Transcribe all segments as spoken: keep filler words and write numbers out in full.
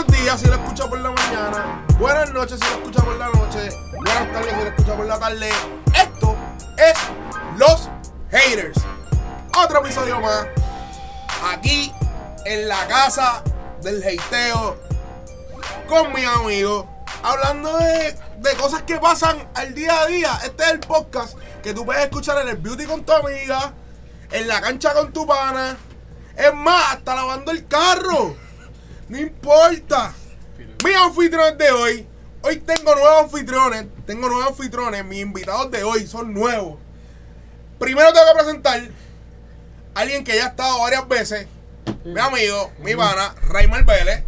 Buenos días si lo escuchas por la mañana. Buenas noches si lo escuchas por la noche. Buenas tardes si lo escuchas por la tarde. Esto es Los Haters. Otro episodio más. Aquí en la casa del hateo. Con mis amigos. Hablando de, de cosas que pasan al día a día. Este es el podcast que tú puedes escuchar en el beauty con tu amiga. En la cancha con tu pana. Es más, hasta lavando el carro. No importa. Mis anfitriones de hoy. Hoy tengo nuevos anfitriones. Tengo nuevos anfitriones. Mis invitados de hoy son nuevos. Primero tengo que presentar a alguien que ya ha estado varias veces. Mi amigo, mi pana, Raymar Vélez.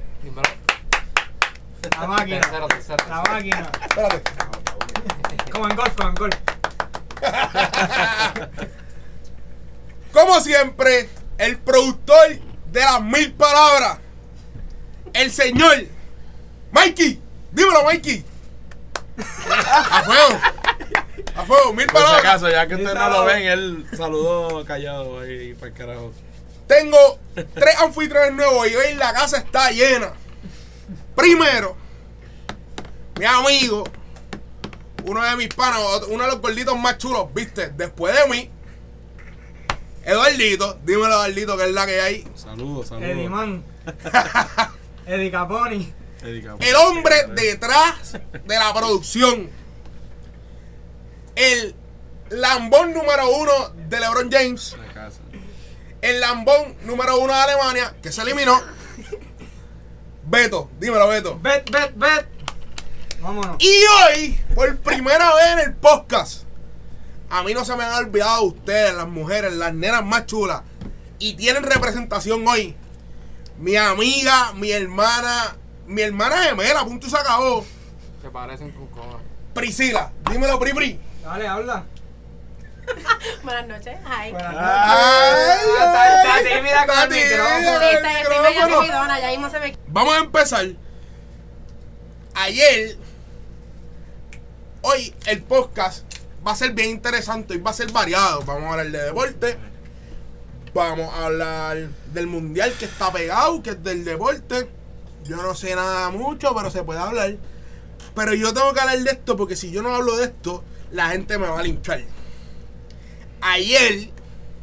La máquina. Tercero, tercero. La máquina. Espérate. Como en golf, como en golf. Como siempre, el productor de las mil palabras. El señor Mikey. Dímelo, Mikey. A fuego. A fuego, mil Por palabras. si acaso, ya que ustedes no lo ven, él saludó callado ahí para el carajo. Tengo tres anfitriones nuevos y hoy la casa está llena. Primero, mi amigo, uno de mis panos, uno de los gorditos más chulos, viste, después de mí, Eduardito. Dímelo, Eduardito, que es la que hay. Saludos, saludos. Eddie Man. Eddie Caponi. Eddie Caponi. El hombre detrás de la producción. El lambón número uno de LeBron James. La casa. El lambón número uno de Alemania, que se eliminó. Beto, dímelo, Beto. Bet, bet, bet. Vámonos. Y hoy, por primera vez en el podcast, a mí no se me han olvidado ustedes, las mujeres, las nenas más chulas. Y tienen representación hoy. Mi amiga, mi hermana, mi hermana gemela, punto y se acabó. Se parecen con comas. Priscila, dímelo, Pri Pri. Dale, habla. Buenas noches, hi. Buenas Ay, noches. Está- está ay, tímida con está el tímida micrófono. con Sí, el está, estoy medio micrófono. timidona, ya mismo se me... Vamos a empezar. Ayer, hoy el podcast va a ser bien interesante y va a ser variado. Vamos a hablar de deporte. Vamos a hablar del mundial que está pegado, que es del deporte. Yo no sé nada mucho, pero se puede hablar. Pero yo tengo que hablar de esto porque si yo no hablo de esto, la gente me va a linchar. Ayer,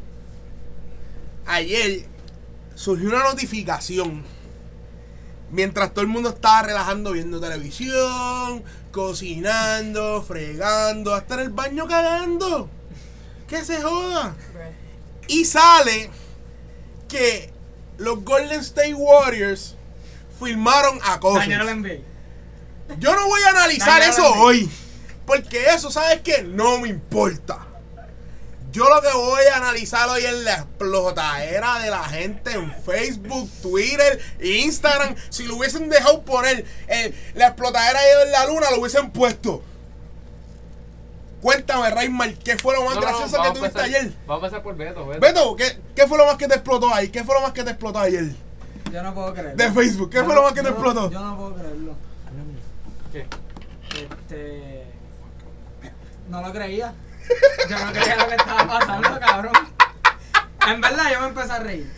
ayer surgió una notificación. Mientras todo el mundo estaba relajando, viendo televisión, cocinando, fregando, hasta en el baño cagando. Que se joda. Y sale que los Golden State Warriors firmaron a cosas. Dañaron la N B A. Yo no voy a analizar Dañaron eso la N B A. hoy. Porque eso, ¿sabes qué? No me importa. Yo lo que voy a analizar hoy es la explotadera de la gente en Facebook, Twitter, Instagram. Si lo hubiesen dejado poner eh, la explotadera de la luna, lo hubiesen puesto. Cuéntame, Raymar, ¿qué fue lo más No, no, gracioso vamos que a tuviste empezar- ayer? Vamos a empezar por Beto, Beto. Beto, ¿qué, ¿qué fue lo más que te explotó ahí? ¿Qué fue lo más que te explotó ayer? Yo no puedo creerlo. De Facebook, ¿qué Yo fue no- lo más que te yo no- explotó? Yo no puedo creerlo. ¿Qué? Este. No lo creía. Yo no creía lo que estaba pasando, cabrón. En verdad, yo me empecé a reír.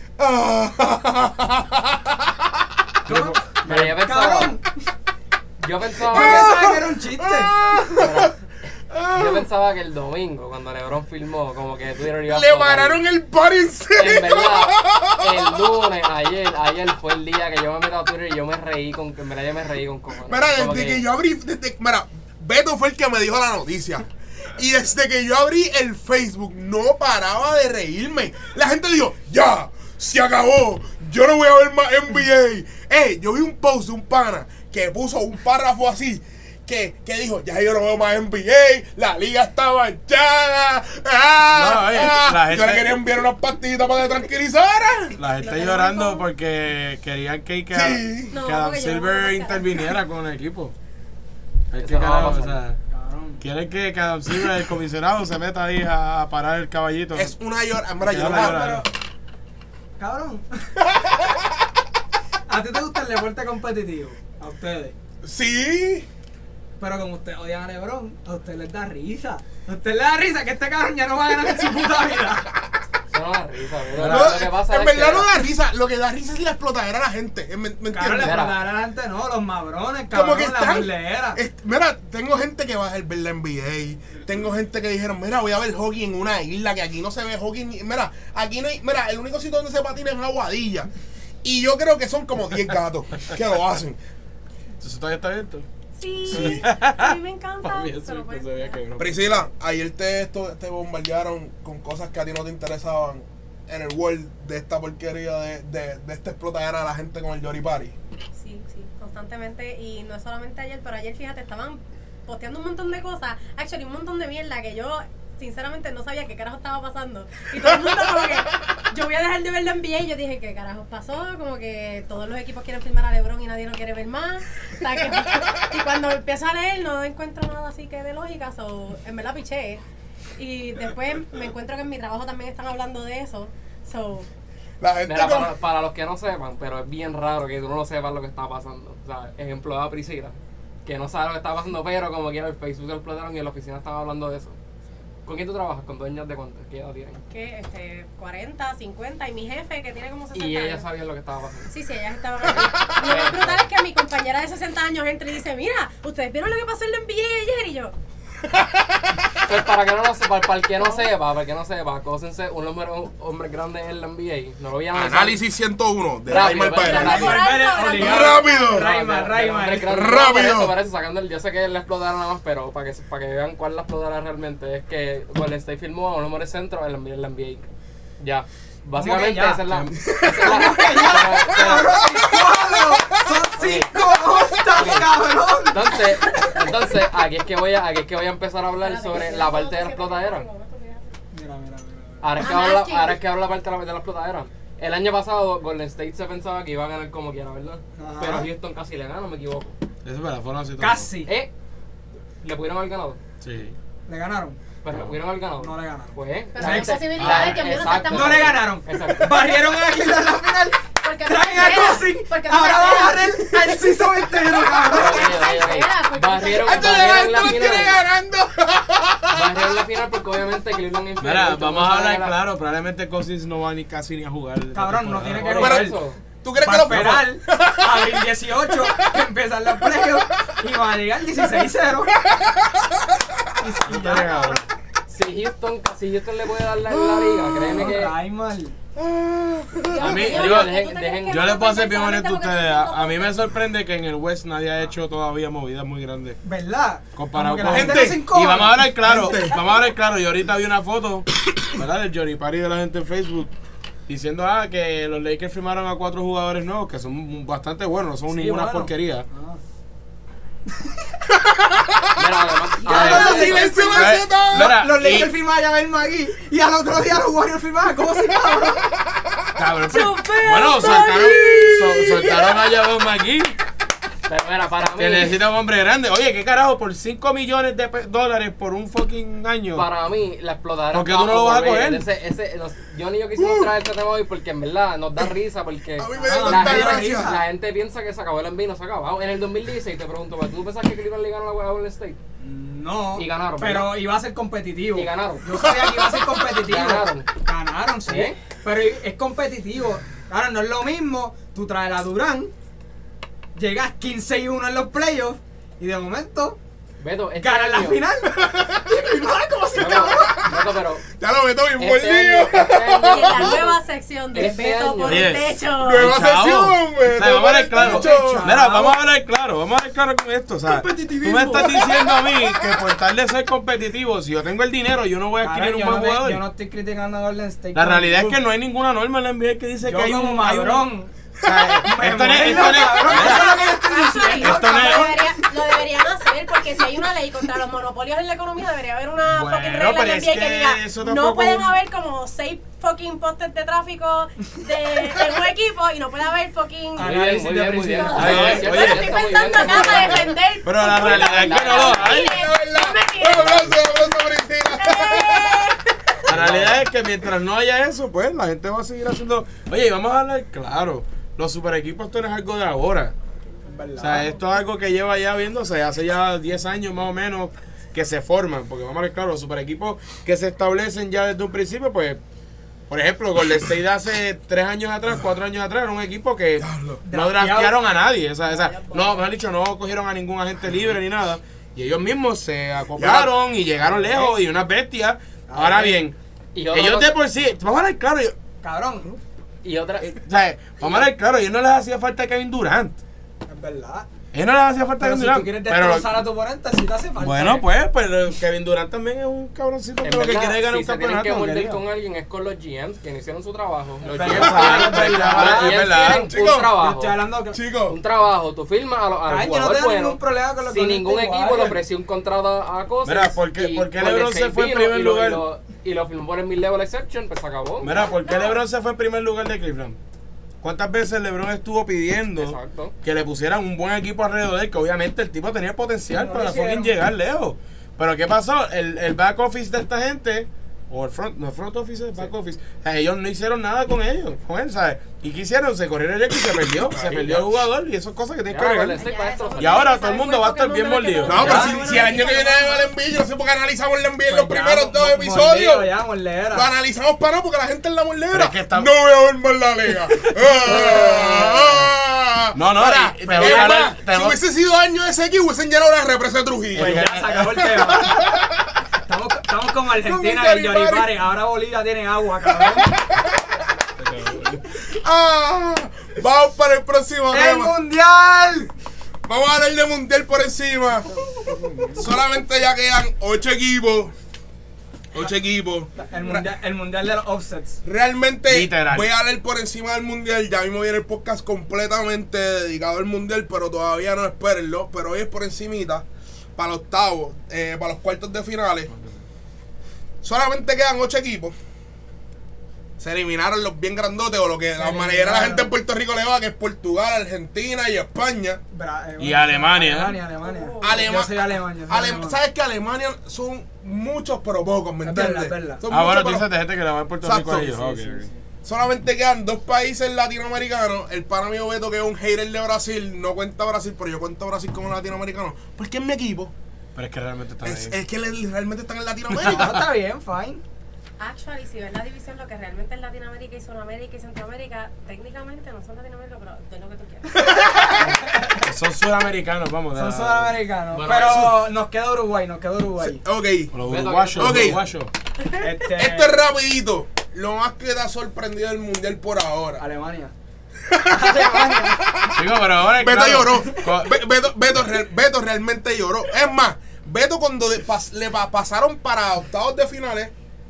¿Cómo? Pero yo pensaba, Cabrón. yo Yo pensaba, pensaba que era un chiste. que, yo pensaba que el domingo, cuando LeBron filmó, como que Twitter iba a Le explotar. pararon el party en serio. En verdad, el lunes, ayer, ayer fue el día que yo me metí a Twitter y yo me reí con, en verdad yo me reí con cojones. Mira, Como desde que yo abrí, desde, mira, Beto fue el que me dijo la noticia. Y desde que yo abrí el Facebook, no paraba de reírme. La gente dijo, ya, se acabó. Yo no voy a ver más N B A. Eh, yo vi un post de un pana que puso un párrafo así. Que, que dijo, ya yo no veo más N B A, la liga está manchada. Ah, No, oye, ah. la gente- Yo le quería enviar unas pastillitas para que tranquilizara. La gente llorando porque querían que, que, Sí. que No, Adam porque yo no Silver puedo interviniera con el equipo. Es Eso que no va a carajo, o pasar. sea, Cabrón. quieren que, que Adam Silver, el comisionado, se meta ahí a, a parar el caballito. Es una llora. Mira, yo Ya no la puedo- llora. Cabrón. ¿A ti te gusta el deporte competitivo? A ustedes. Sí. Pero como ustedes odian a LeBron, a ustedes les da risa. A ustedes les da risa que este cabrón ya no va a ganar en su puta vida. Sí, no da risa, pero No, lo que pasa en es verdad que... no da risa, lo que da risa es la explotadera a la gente, ¿me, me entiendes? Cabrón, la Mira. explotadera adelante no, los mabrones, Como cabrón, que la están. burlera. est- mira, tengo gente que va a ver la N B A. Tengo gente que dijeron, mira, voy a ver hockey en una isla, que aquí no se ve hockey. Ni, mira, aquí no hay. Mira, el único sitio donde se patina es en Aguadilla. Y yo creo que son como diez gatos que lo hacen. ¿Eso todavía está abierto? Sí, Sí. a mí me encanta. Para mí eso pero no pues, se veía que no. Priscila, ayer te, esto, te bombardearon con cosas que a ti no te interesaban en el world de esta porquería de, de, de esta explotadera a la gente con el Yori Party. Sí, sí, constantemente. Y no es solamente ayer, pero ayer, fíjate, estaban posteando un montón de cosas. Actually, un montón de mierda que yo, sinceramente, no sabía qué carajo estaba pasando. Y todo el mundo como que, yo voy a dejar de ver la N B A. Y yo dije, ¿qué carajo pasó? Como que todos los equipos quieren firmar a LeBron y nadie lo quiere ver más. O sea, que- y cuando empiezo a leer, no encuentro nada así que de lógica. So, en verdad piché. Y después me encuentro que en mi trabajo también están hablando de eso. So, La gente Mira, con- para, para los que no sepan, pero es bien raro que tú no sepas lo que está pasando. O sea, ejemplo de Priscila, que no sabe lo que está pasando, pero como quiera el Facebook lo explotaron y en la oficina estaba hablando de eso. ¿Con quién tú trabajas? ¿Con dueñas de cuántas? ¿Qué edad tienen? que este, cuarenta, cincuenta, y mi jefe que tiene como sesenta Y ellas años. sabían lo que estaba pasando. Sí, sí, ellas estaban aquí. Lo más brutal es que mi compañera de sesenta años entra y dice, mira, ¿ustedes vieron lo que pasó en la N B A ayer? Y yo, Pues para que no lo sepa, para el que no sepa, para el que no sepa, cósense un número hombre grande en la N B A. No lo voy a analizar. Análisis ciento uno de Rápido, Raimar pero Paera. rápido. por algo, Obligado. Rápido. Rayman, Rayman. Rápido. Para eso, para eso, sacando el, yo sé que le explotaron nada más, pero para que, para que vean cuál la explotará realmente, es que Golden State firmó a un número centro en la, en la N B A. Ya. Básicamente ya? esa es la... esa es la- pero- ¡Cuatro! ¡Son cinco hostas, cabrón! Entonces, entonces aquí es que voy a, aquí es que voy a empezar a hablar espérate, sobre que la yo parte de la no sé qué explotadera. tengo, esto que hace. Mira, mira, mira. Ahora es que I'm hablo, asking. ahora es que hablo la parte de la, de la explotadera. El año pasado Golden State se pensaba que iba a ganar como quiera, ¿verdad? Ajá. Pero Houston casi le gana, no me equivoco. Eso es verdad, fueron así todo. Casi. ¿Eh? ¿Le pudieron haber ganado? Sí. ¿Le ganaron? Pero le pudieron haber ganado. No le ganaron. Pues, Pero la hay gente- posibilidades ah, que a mí no exacto. saltan No le ganaron. Exacto. Barrieron a Aguilar en la final. Porque Traen no a me espera, Cosin. porque no me Ahora va a espera. barrer al Ciso entero, cabrón. Oye, oye, oye. Espera, porque- Barrieron, Esto barrieron la lo tiene final. ganando. Barrieron la final porque obviamente Cleveland es inferior. Mira, Tú vamos no a sabes hablar la- claro. Probablemente Cousins no va ni casi ni a jugar. esta Cabrón, no temporada. tiene que Por ver. eso. ¿Tú crees que Va a lo esperar abril dieciocho, que empiezan los playoffs, y va a llegar dieciséis cero. Y No tiene cabrón. Si Houston, si Houston le puede dar la, la liga, créeme que... Rayman. A mí, Yo- yo, yo- dejen- ¿tú te dejen- crees que yo no les puedo te ser bien solamente honesto a porque ustedes. son A, cinco a mí me puntos? sorprende que en el West nadie ha hecho todavía movidas muy grandes. ¿Verdad? Comparado Como que con la gente gente. no se encojona. Y vamos a hablar claro, Gente. vamos a hablar claro. Yo ahorita vi una foto, ¿verdad? Del Johnny Party de la gente en Facebook. Diciendo ah, que los Lakers firmaron a cuatro jugadores nuevos que son bastante buenos, no son Sí, ninguna bueno. porquería. Ah. Mira, además... Ah, además- silencio, Mira, silencio todo. mira, Los y- Lakers firmaban a Javel Magui y al otro día los Warriors firmaban como si cabrón. Cabrón, pero- Chupea, bueno, soltaron, Magui. sol- soltaron a Javon McGee, Pero mira, para mí... que necesita un hombre grande. Oye, ¿qué carajo? Por cinco millones de pe- dólares por un fucking año. Para mí, la explotadera. ¿Por qué tú no lo vas a coger? Ese, ese, los, yo ni yo quisimos traer este tema hoy porque en verdad nos da risa. Porque A mí me da Ah, tanta la, gente, gracia. la gente piensa que se acabó el N B A y no se ha acabado. En el dos mil dieciséis te pregunto, ¿tú pensás que Cleveland le ganó la hueá a Golden State? No. Y ganaron, Pero ¿verdad? iba a ser competitivo. Y ganaron. Yo sabía que iba a ser competitivo. Ganaron. Ganaron, sí. ¿Eh? Pero es competitivo. Ahora no es lo mismo. Tú traes a Durán, llegas quince y uno en los playoffs y de momento Beto, este ganas la año- final. Y firmaban como si Beto, cabrón. Beto, pero Ya lo meto bien este año, mordido. este año- Y en la nueva sección de Este Beto año. por Oye, el techo. Nueva Chavo. sesión, güey. O sea, vamos a hablar claro. Techo. Mira, vamos a hablar claro, vamos a hablar claro con esto. O sea, tú Competitivismo. me estás diciendo a mí que por tal de ser competitivo, si yo tengo el dinero, yo no voy a adquirir Cabrón, un yo, buen no te- jugador. yo no estoy criticando a Golden State. La como realidad es tú. que no hay ninguna norma en la N B A que dice Yo que hay como un hay un- madrón. O sea, Me esto no es, muero, esto no es- cabrón. Eso es lo que yo estoy Actually, diciendo. Esto no es- lo, debería- lo deberían hacer porque si hay una ley contra los monopolios en la economía debería haber una Bueno, fucking regla pero en la es N B A que, que diga eso no tampoco- pueden haber como seis fucking postes de tráfico de, en un equipo y no puede haber fucking Ah, Muy bien, muy bien, muy bien. No, Oye, No, es oye, cierto, yo ya estoy está muy bien, pensando está acá muy para bien. defender Pero la un punto realidad es que no lo hay. Mire, no me Un quiero. aplauso, un aplauso por Cristina. La realidad es que mientras no haya eso, pues la gente va a seguir haciendo. Oye, y vamos a hablar claro. Los super equipos esto no es algo de ahora. O sea, esto es algo que lleva ya viéndose hace ya diez años más o menos que se forman. Porque vamos a ver claro, los super equipos que se establecen ya desde un principio, pues Por ejemplo, Golden State hace tres años atrás, cuatro años atrás, era un equipo que Diablo. no draftearon a nadie. O sea, o sea, no, mejor dicho, no cogieron a ningún agente libre ni nada. Y ellos mismos se acoplaron y llegaron lejos y unas bestias. Ahora bien, Y otra ellos cosa- de por sí, vamos a hablar claro, yo- Cabrón, Y otra. o sea, vamos a hablar claro, a ellos no les hacía falta Kevin Durant. es verdad. A ellos no les hacía falta Pero Kevin si Durant. tú quieres pero- destrozar a tu oponente, sí te hace falta. bueno, ¿eh? pues, pero Kevin Durant también es un cabroncito que En lo que verdad, quiere es ganar si un se tienen campeonato. que morder querido. con alguien es con los G Ms que no hicieron su trabajo. Los G Es Ms verdad, tienen, es verdad, los es G Ms verdad. tienen Chicos, un Yo trabajo. estoy hablando que... Chicos, Un trabajo, tú firmas a, lo- al Caño, no jugador tengo bueno. ningún problema con los Si Golden ningún State equipo le Warriors. ofreció un contrato a cosas. Mira, ¿por qué- por qué LeBron se fue en primer lugar? Y lo, y lo firmó por el mid-level exception, pues se acabó. Mira, ¿por qué LeBron se fue en primer lugar de Cleveland? ¿Cuántas veces LeBron estuvo pidiendo Exacto. que le pusieran un buen equipo alrededor de él? Que obviamente el tipo tenía potencial No lo para hicieron. fucking llegar lejos. Pero ¿qué pasó? El, el back office de esta gente, o el front, no el front office, el back office, o sea, ellos no hicieron nada con ellos, con él, ¿sabes? ¿Y qué hicieron? Se corrieron el y se perdió, se perdió el jugador y esas cosas que tienes que Ya, arreglar. Golden State para esto. Y ahora todo el mundo va a estar bien mordido. no, pero Ya. si, si el año que viene va el envío, no sé por qué analizamos el envío en los Pues ya, primeros dos mo- episodios. mordido ya, mordedera. Lo analizamos para no, porque la gente es la Pero mordedera. es que está- No voy a ver más la liga. Ah, No, no, Ahora, y- y es te voy a más, hablar- te si voy- hubiese sido año ese aquí, hubiesen llenado la represa de Trujillo. Pues ya se acabó el tema. Estamos, estamos como Argentina Con en el el Yoripari. Yoripari. Ahora Bolivia tiene agua, cabrón. Ah, vamos para el próximo ¡El tema. mundial! Vamos a hablar de mundial por encima. Solamente ya quedan ocho equipos. Ocho equipos. El mundial, el mundial de los offsets. Realmente Literal. voy a hablar por encima del mundial. Ya mismo viene el podcast completamente dedicado al mundial, pero todavía no espérenlo. Pero hoy es por encimita. Para los octavos, eh, para los cuartos de finales. Solamente quedan ocho equipos. Se eliminaron los bien grandotes, o lo que la manera la gente en Puerto Rico le va, que es Portugal, Argentina y España. Bra- eh, Y bueno, Alemania, ¿eh? Alemania, Alemania. Alema- Yo soy alemán. yo soy Ale- alemán. ¿Sabes que Alemania son muchos pero pocos, ¿me Es entiendes? verdad, es verdad. Son Ah, muchos, bueno, tú pero dices de gente que le va en Puerto Exacto. Rico a ellos. Sí, Ok, sí, ok. sí. solamente quedan dos países latinoamericanos. El pana mío Beto, que es un hater de Brasil, no cuenta Brasil, pero yo cuento Brasil como latinoamericano. Porque es mi equipo. Pero es que realmente están Es, ahí. es que le- realmente están en No, Latinoamérica. está bien, fine. Actually, si ves la división, lo que realmente es Latinoamérica y Sudamérica y Centroamérica, técnicamente no son Latinoamérica, pero es lo que tú quieras. Son sudamericanos, vamos. Son da- sudamericanos. Bueno, pero nos queda Uruguay, nos queda Uruguay. Ok. Los Beto, uruguayos, ok. los uruguayos. Este, Esto es rapidito. Lo más que te ha sorprendido del mundial por ahora. Alemania. Alemania. Chico, pero ahora es Beto claro, lloró. co- Be- Beto, Beto, real- Beto realmente lloró. Es más, Beto cuando de- pas- le pa- pasaron para octavos de finales,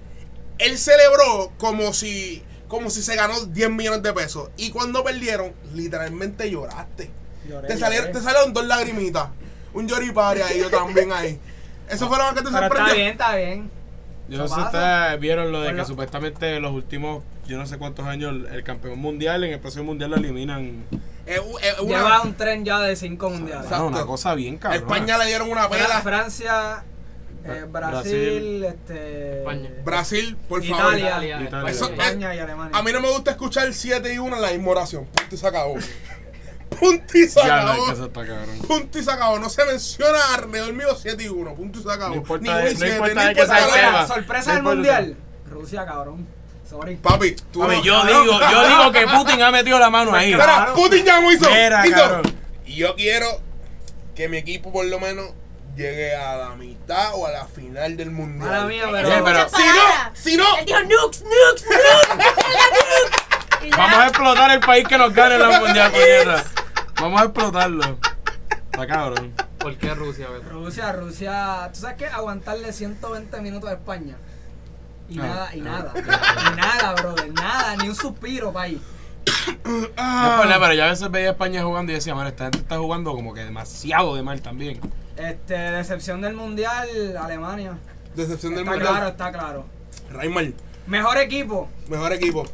él celebró como si como si se ganó diez millones de pesos. Y cuando perdieron, literalmente lloraste. Lloré, Te salieron, lloré. te salieron dos lagrimitas. Un lloripari ahí, yo también ahí. Eso fue lo más que te Pero está sorprendió. bien, está bien. Yo no sé Eso si pasa. ustedes vieron lo de Bueno. que supuestamente los últimos, yo no sé cuántos años, el, el campeón mundial, en el próximo mundial lo eliminan. Es u- es una- Lleva un tren ya de cinco mundiales. Exacto. No, una cosa bien a cabrón. España le dieron una Fra- pela. Francia, eh, Brasil, Brasil. este, España. Brasil, por favor. Italia. Italia, Italia. Eso- España y Alemania. A mí no me gusta escuchar siete y uno en la misma oración. Punto y se acabó. Punto y se Ya, no, es acabó. que eso está cabrón. Punto y se acabó. No se menciona alrededor mío siete y uno. Punto y se acabó. No importa Ni de- uno y no siete, importa ni de que sea el importa tema. la- Sorpresa No del importa. mundial. Rusia, cabrón. Sorry. Papi, tú Papi, no- yo cabrón. digo, yo digo que Putin ha metido la mano ahí. Mira, Claro. Putin ya me hizo. Mira, hizo. cabrón. Y yo quiero que mi equipo por lo menos llegue a la mitad o a la final del mundial. Mala mía, Eso pero. es Oye, pero- muchas Si no, palabras. si no. Él dijo nukes, nukes, nukes, nukes. Y ya. Vamos a explotar el país que nos gane la mundial, puñeta. Vamos a explotarlo. Está cabrón. ¿Por qué Rusia, Beto? Rusia, Rusia. ¿Tú sabes qué? Aguantarle ciento veinte minutos a España. Y Ah, nada, y ah, nada. ah. Y nada, brother. Nada, ni un suspiro, país. No es por nada, pero yo a veces veía a España jugando y decía, mira, esta gente está jugando como que demasiado de mal también. Este, decepción del mundial, Alemania. Decepción del Está mundial. claro, está claro. Raimar, Mejor equipo. mejor equipo.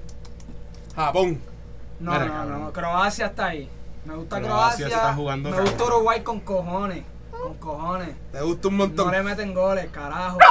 Japón. No, Mira, no, cabrón. no. Croacia está ahí. Me gusta Croacia Croacia. está jugando me cabrón. gusta Uruguay con cojones. Con cojones. Me gusta un No montón. le meten goles, carajo.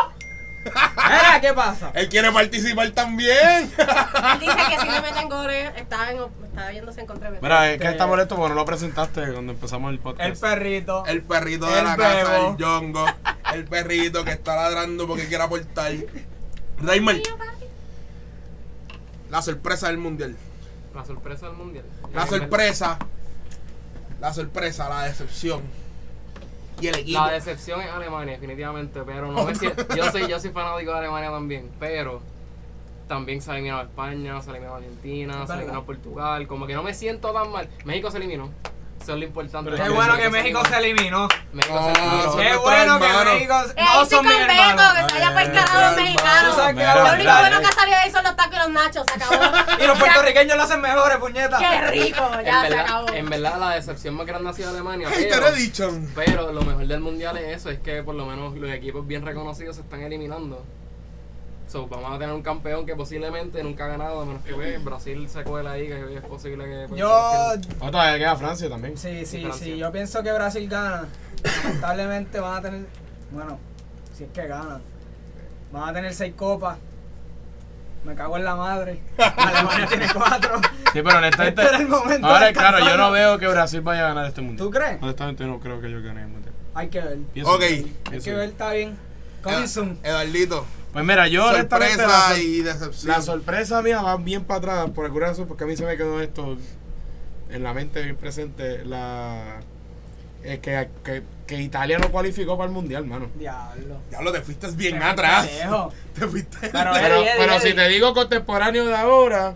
Mira, ¿qué pasa? Él quiere participar también. Él dice que si le meten goles, está, en, está viéndose en contra de Mira, es que Este- está molesto porque no lo presentaste cuando empezamos el podcast. El perrito. El perrito de El la casa, bebo. el Yongo. El perrito que está ladrando porque quiere aportar. Raimar, La sorpresa del mundial. La sorpresa del mundial. La Eh, sorpresa. La sorpresa, la decepción. Y el equipo. La decepción es Alemania, definitivamente, pero no me siento, yo soy, yo soy fanático de Alemania también, pero también se eliminó España, se eliminó Argentina, se eliminó Portugal, como que no me siento tan mal. México se eliminó, eso es lo importante. Pero Qué es bueno que que México se eliminó. México No, se eliminó. son Qué nuestros bueno que hermanos. México ¡Ey, no estoy son mis contento hermanos. que se haya Eh, pescado los hermano. mexicanos! Tú sabes que Mira, Lo la único mira, bueno que ha salido de ahí son los tacos y los nachos, se acabó. Y los Ya, puertorriqueños lo hacen mejores, puñeta. ¡Qué rico! En Ya se verdad, acabó. en verdad la decepción más grande ha sido Alemania, Ay, te pero, lo he dicho. pero lo mejor del mundial es eso, es que por lo menos los equipos bien reconocidos se están eliminando. So, vamos a tener un campeón que posiblemente nunca ha ganado, a menos que pues, Brasil se cuele ahí, que es posible que... pues, Yo, Brasil- Oh, todavía queda Francia también. sí, sí, Francia. sí, yo pienso que Brasil gana. Lamentablemente van a tener, bueno, si es que ganan, van a tener seis copas. Me cago en la madre. Alemania tiene cuatro. Sí, pero honestamente. Este era el momento Ahora, de claro, yo descansar. no veo que Brasil vaya a ganar este mundial. ¿Tú crees? Honestamente, no creo que yo gane el mundial. Hay que ver. Pienso Ok. que- Hay pienso que que- ver, está bien. Coming soon. Eduardito. Pues mira, yo honestamente. La, Sorpresa sor- y decepción. la sorpresa mía va bien para atrás, por alguna razón, porque a mí se me quedó esto en la mente bien presente. La. Es que, que, que Italia no cualificó para el mundial, mano. Diablo. Ya lo te fuiste bien Te atrás. fuiste lejos. Te fuiste. Pero, Pero, Eddie, pero Eddie. si te digo contemporáneo de ahora,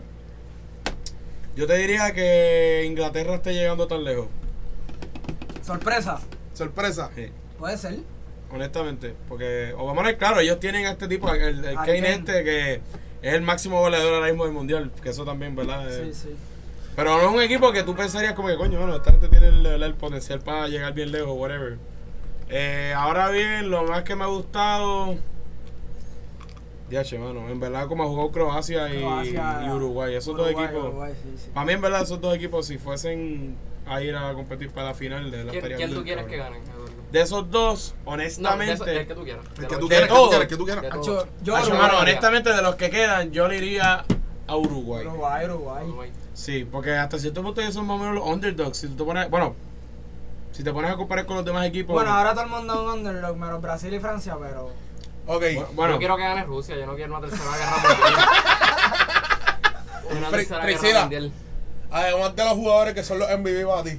yo te diría que Inglaterra esté llegando tan lejos. Sorpresa. Sorpresa. Sí, Puede ser. honestamente. Porque, o vamos a ver, claro, ellos tienen a este tipo, el, el Harry Kane Kane. este, que es el máximo goleador ahora mismo del mundial. Que eso también, ¿verdad? Sí, Eh, sí. Pero no es un equipo que tú pensarías como que, coño, bueno, esta gente tiene el, el- el potencial para llegar bien lejos, whatever. Eh, ahora bien, lo más que me ha gustado... Diache, mano, en verdad como jugó Croacia y, Croacia, y Uruguay, esos Uruguay, dos equipos... Uruguay, sí, sí. Para mí, en verdad, esos dos equipos, si fuesen a ir a competir para la final, de la ¿Quién, estaría quién tú bien, quieres que cabrón. gane, Eduardo? De esos dos, No, honestamente... de eso- el que tú quieras. El De que los- tú de quieras, el que tú todo. quieras, el que tú quieras. De todo. Acho, yo Hacho, Uruguay. mano, honestamente, de los que quedan, yo le iría a Uruguay. Uruguay, Uruguay. Uruguay. Sí, porque hasta cierto punto ellos son más o menos los underdogs. Si tú te pones, bueno, si te pones a comparar con los demás equipos. Bueno, ahora todo el mundo es un underdog, menos Brasil y Francia, pero... Ok. bu- bueno, Yo quiero que gane Rusia, yo no quiero una tercera guerra mundial. Una Pri- tercera Priscila. guerra mundial. Además de los jugadores que son los M V P para ti.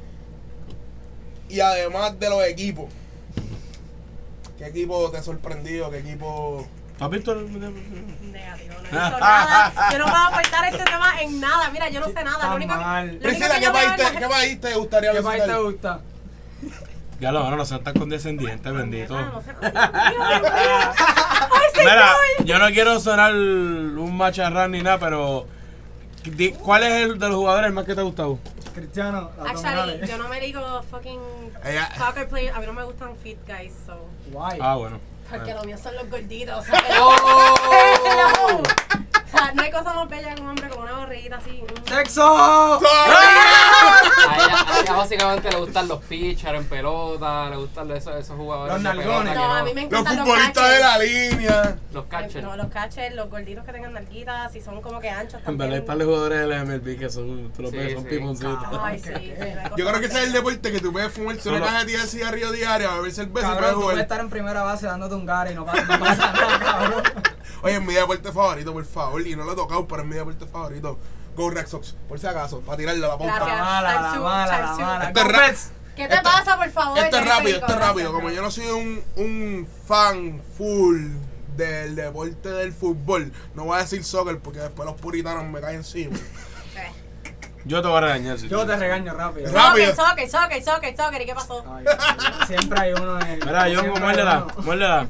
Y además de los equipos. ¿Qué equipo te ha sorprendido? ¿Qué equipo...? ¿tú has visto el- Negativo, no he visto nada. Yo no puedo aportar este tema en nada. Mira, yo no sé nada. Lo Tan único, mal. lo único Priscila, que ¿qué yo veo país, es te, la- ¿qué país te gustaría ¿Qué país te visitar? gusta? Ya lo, no, no sean tan condescendientes, bendito. Ah, no sé. Dios mío. Ay, Mira, señor. yo no quiero sonar un macharrán ni nada, pero di- ¿cuál es el de los jugadores más que te ha gustado? Cristiano, las Actually, abdominales. yo no me digo fucking Ella- soccer players. A mí no me gustan fit guys, so. Guay. Ah, bueno. Porque los míos son los gorditos. O sea, ¡Oh! o sea, no hay cosa más bella que un hombre con una barriguita así. un- ¡Sexo! A ella, a ella básicamente le gustan los pitchers en pelota, le gustan esos, esos jugadores Los de pelota nalgones. que No, a mí me Los encantan los futbolistas de catchers. la línea. Los catchers. No, los catchers, los gorditos que tengan nalguitas, y son como que anchos En verdad hay también. par de jugadores del M L B que son, tú lo Sí, ves, son sí. piponcitos. Ay, sí. ¿Qué? sí, hay Yo cosas creo que ese es el bellas. deporte que tú puedes fumarse una Solo- caja de cigarrillo diaria, beber cerveza y Cabrón, puedes tú puedes jugar. estar en primera base dándote un gar y no pasa, no pasa nada, cabrón. Oye, es mi deporte favorito, por favor. Y no lo he tocado, pero es mi deporte favorito. Go Red Sox, por si acaso, para tirarle la punta. Gracias. La mala, la Time two, mala, la time two. mala. Este es Go ra- Mets. ¿Qué te Esto- pasa, por favor? Esto es Deja rápido, perico, esto es rápido. gracias, Como yo no soy un, un fan full del deporte del fútbol, no voy a decir soccer porque después los puritanos me caen encima. Eh. Yo te voy a regañar. Si Yo tú- te regaño rápido. Ra- Rápido. Soccer, soccer, soccer, soccer. ¿Y qué pasó? Ay, siempre hay uno en el... Mira, yo siempre hay muérdela, uno. muérdela.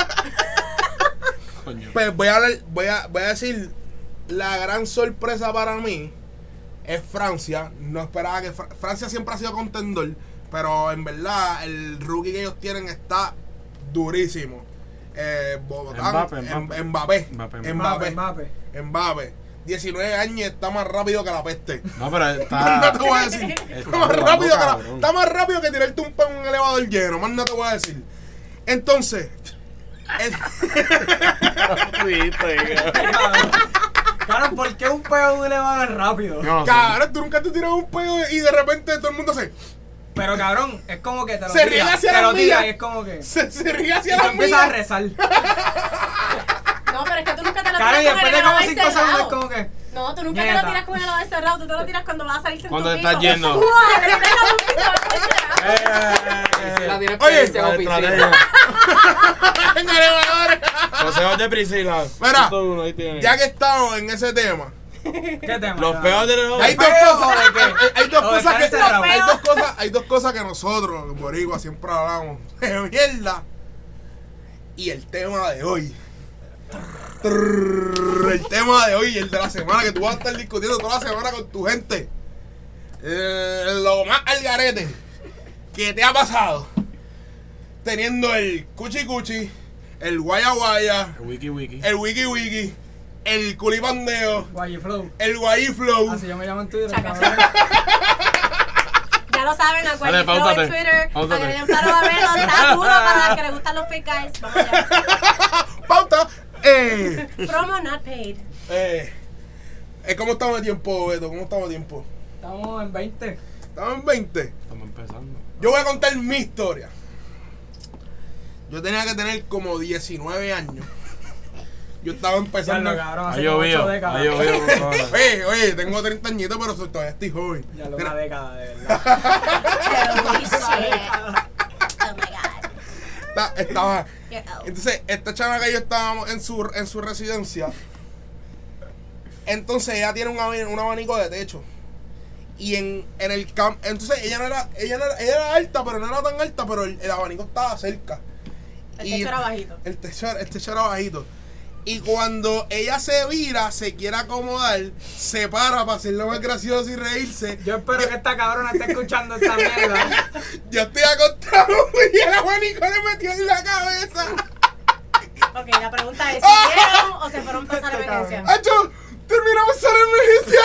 Coño. Pues voy a, hablar- voy a, voy a decir, la gran sorpresa para mí es Francia. No esperaba que Fra- Francia siempre ha sido contendor, pero en verdad el rookie que ellos tienen está durísimo. Eh, Bogotá, Mbappé, Em- Mbappé. Mbappé, Mbappé, Mbappé, Mbappé. Mbappé. diecinueve años y está más rápido que la peste. No, pero No está. te voy a decir. Está Está más jugando, rápido que la- cabrón. está más rápido que tirarte un pan en un elevador lleno. Más no te voy a decir. Entonces, el- Claro, ¿por qué un peo de un elevador es rápido? No, sí. cabrón, tú nunca te tiras un pedo y de repente todo el mundo se, Pero cabrón, es como que te lo Se tiras, riega hacia te la lo tiras milla. y es como que... se, se ríe Y hacia tú la empiezas a mía. rezar. No, No, pero es que tú nunca te lo Claro, y tiras con después el de como elevador cinco segundos es cerrado. como que. No, tú nunca te Nieta. lo tiras con el elevador cerrado, tú te lo tiras cuando vas a salirte en Cuando tu estás piso. lleno. ¡Uah! Le metes la bombita al coche. Si la tiene Oye, experiencia con piscina. Estrategia. En elevadores. Consejos de Priscila. Mira, Punto uno, ahí tiene. Ya que estamos en ese tema, ¿Qué tema? Los peos de los hay dos ¿Peo cosas, o de qué? hay- hay dos ¿O de cosas que estar encerrado? hay dos cosas, hay dos cosas que nosotros, los boricuas, siempre hablamos de mierda. Y el tema de hoy. Trrr, el tema de hoy, el de la semana que tú vas a estar discutiendo toda la semana con tu gente. Eh, lo más al garete que te ha pasado teniendo el cuchi cuchi, el guaya guaya, El wiki wiki. el wiki wiki, el culipandeo, Guay Flow. el guay flow. Así yo me llamo en Twitter. Chaca, cabrón. Ya lo saben, a Dale, Guay Flow en páusate, Twitter. A páusate. que le Claro Barbelo, está duro para las que les gustan los fake guys. Vamos allá. Pauta. Eh, Promo not paid. eh, eh, ¿Cómo estamos de tiempo, Beto? ¿Cómo estamos de tiempo? Estamos en veinte. Estamos en veinte. Estamos empezando. Yo voy a contar mi historia. Yo tenía que tener como diecinueve años. Yo estaba Ya empezando. lo cabrón, Ha hace como ocho llovido. décadas. Ha llovido. por favor. Oye, oye, tengo treinta añitos, pero soy- todavía estoy joven. Ya lo Mira, una década, de verdad. Holy shit. Oh my god. está- estaba. You're old. Entonces, esta chamaca y yo estábamos en su, en su residencia. Entonces ella tiene un, abani- un abanico de techo. Y en, en el camp. Entonces ella no era, ella no era, ella era alta, pero no era tan alta, pero el, el abanico estaba cerca. El Y- techo era bajito. El techo, era- el techo era bajito. Y cuando ella se vira, se quiere acomodar, se para para hacerlo más gracioso y reírse. Yo espero que esta cabrona esté escuchando esta mierda. Yo estoy acostado y el abanico le metió en la cabeza. Ok, la pregunta es: ¿se vieron o se fueron para pasar emergencia? ¡Acho! ¡Terminamos esa emergencia!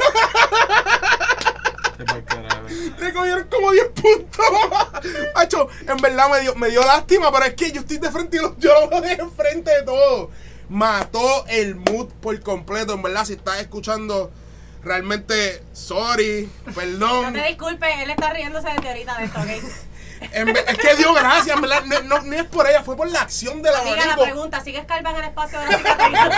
Qué porquería, Le cogieron como diez puntos. Acho, en verdad me dio, me dio lástima, pero es que yo estoy de frente y lo- yo lo veo de frente de todo. Mató el mood por completo. En verdad, si estás escuchando, realmente, sorry, No perdón. te disculpes, él está riéndose desde ahorita de esto, ¿ok? En ve- es que dio gracias, en verdad. No, no, no es por ella, fue por la acción de la Amiga, la abanico. pregunta: ¿sigues calva en el espacio de la cicatriz?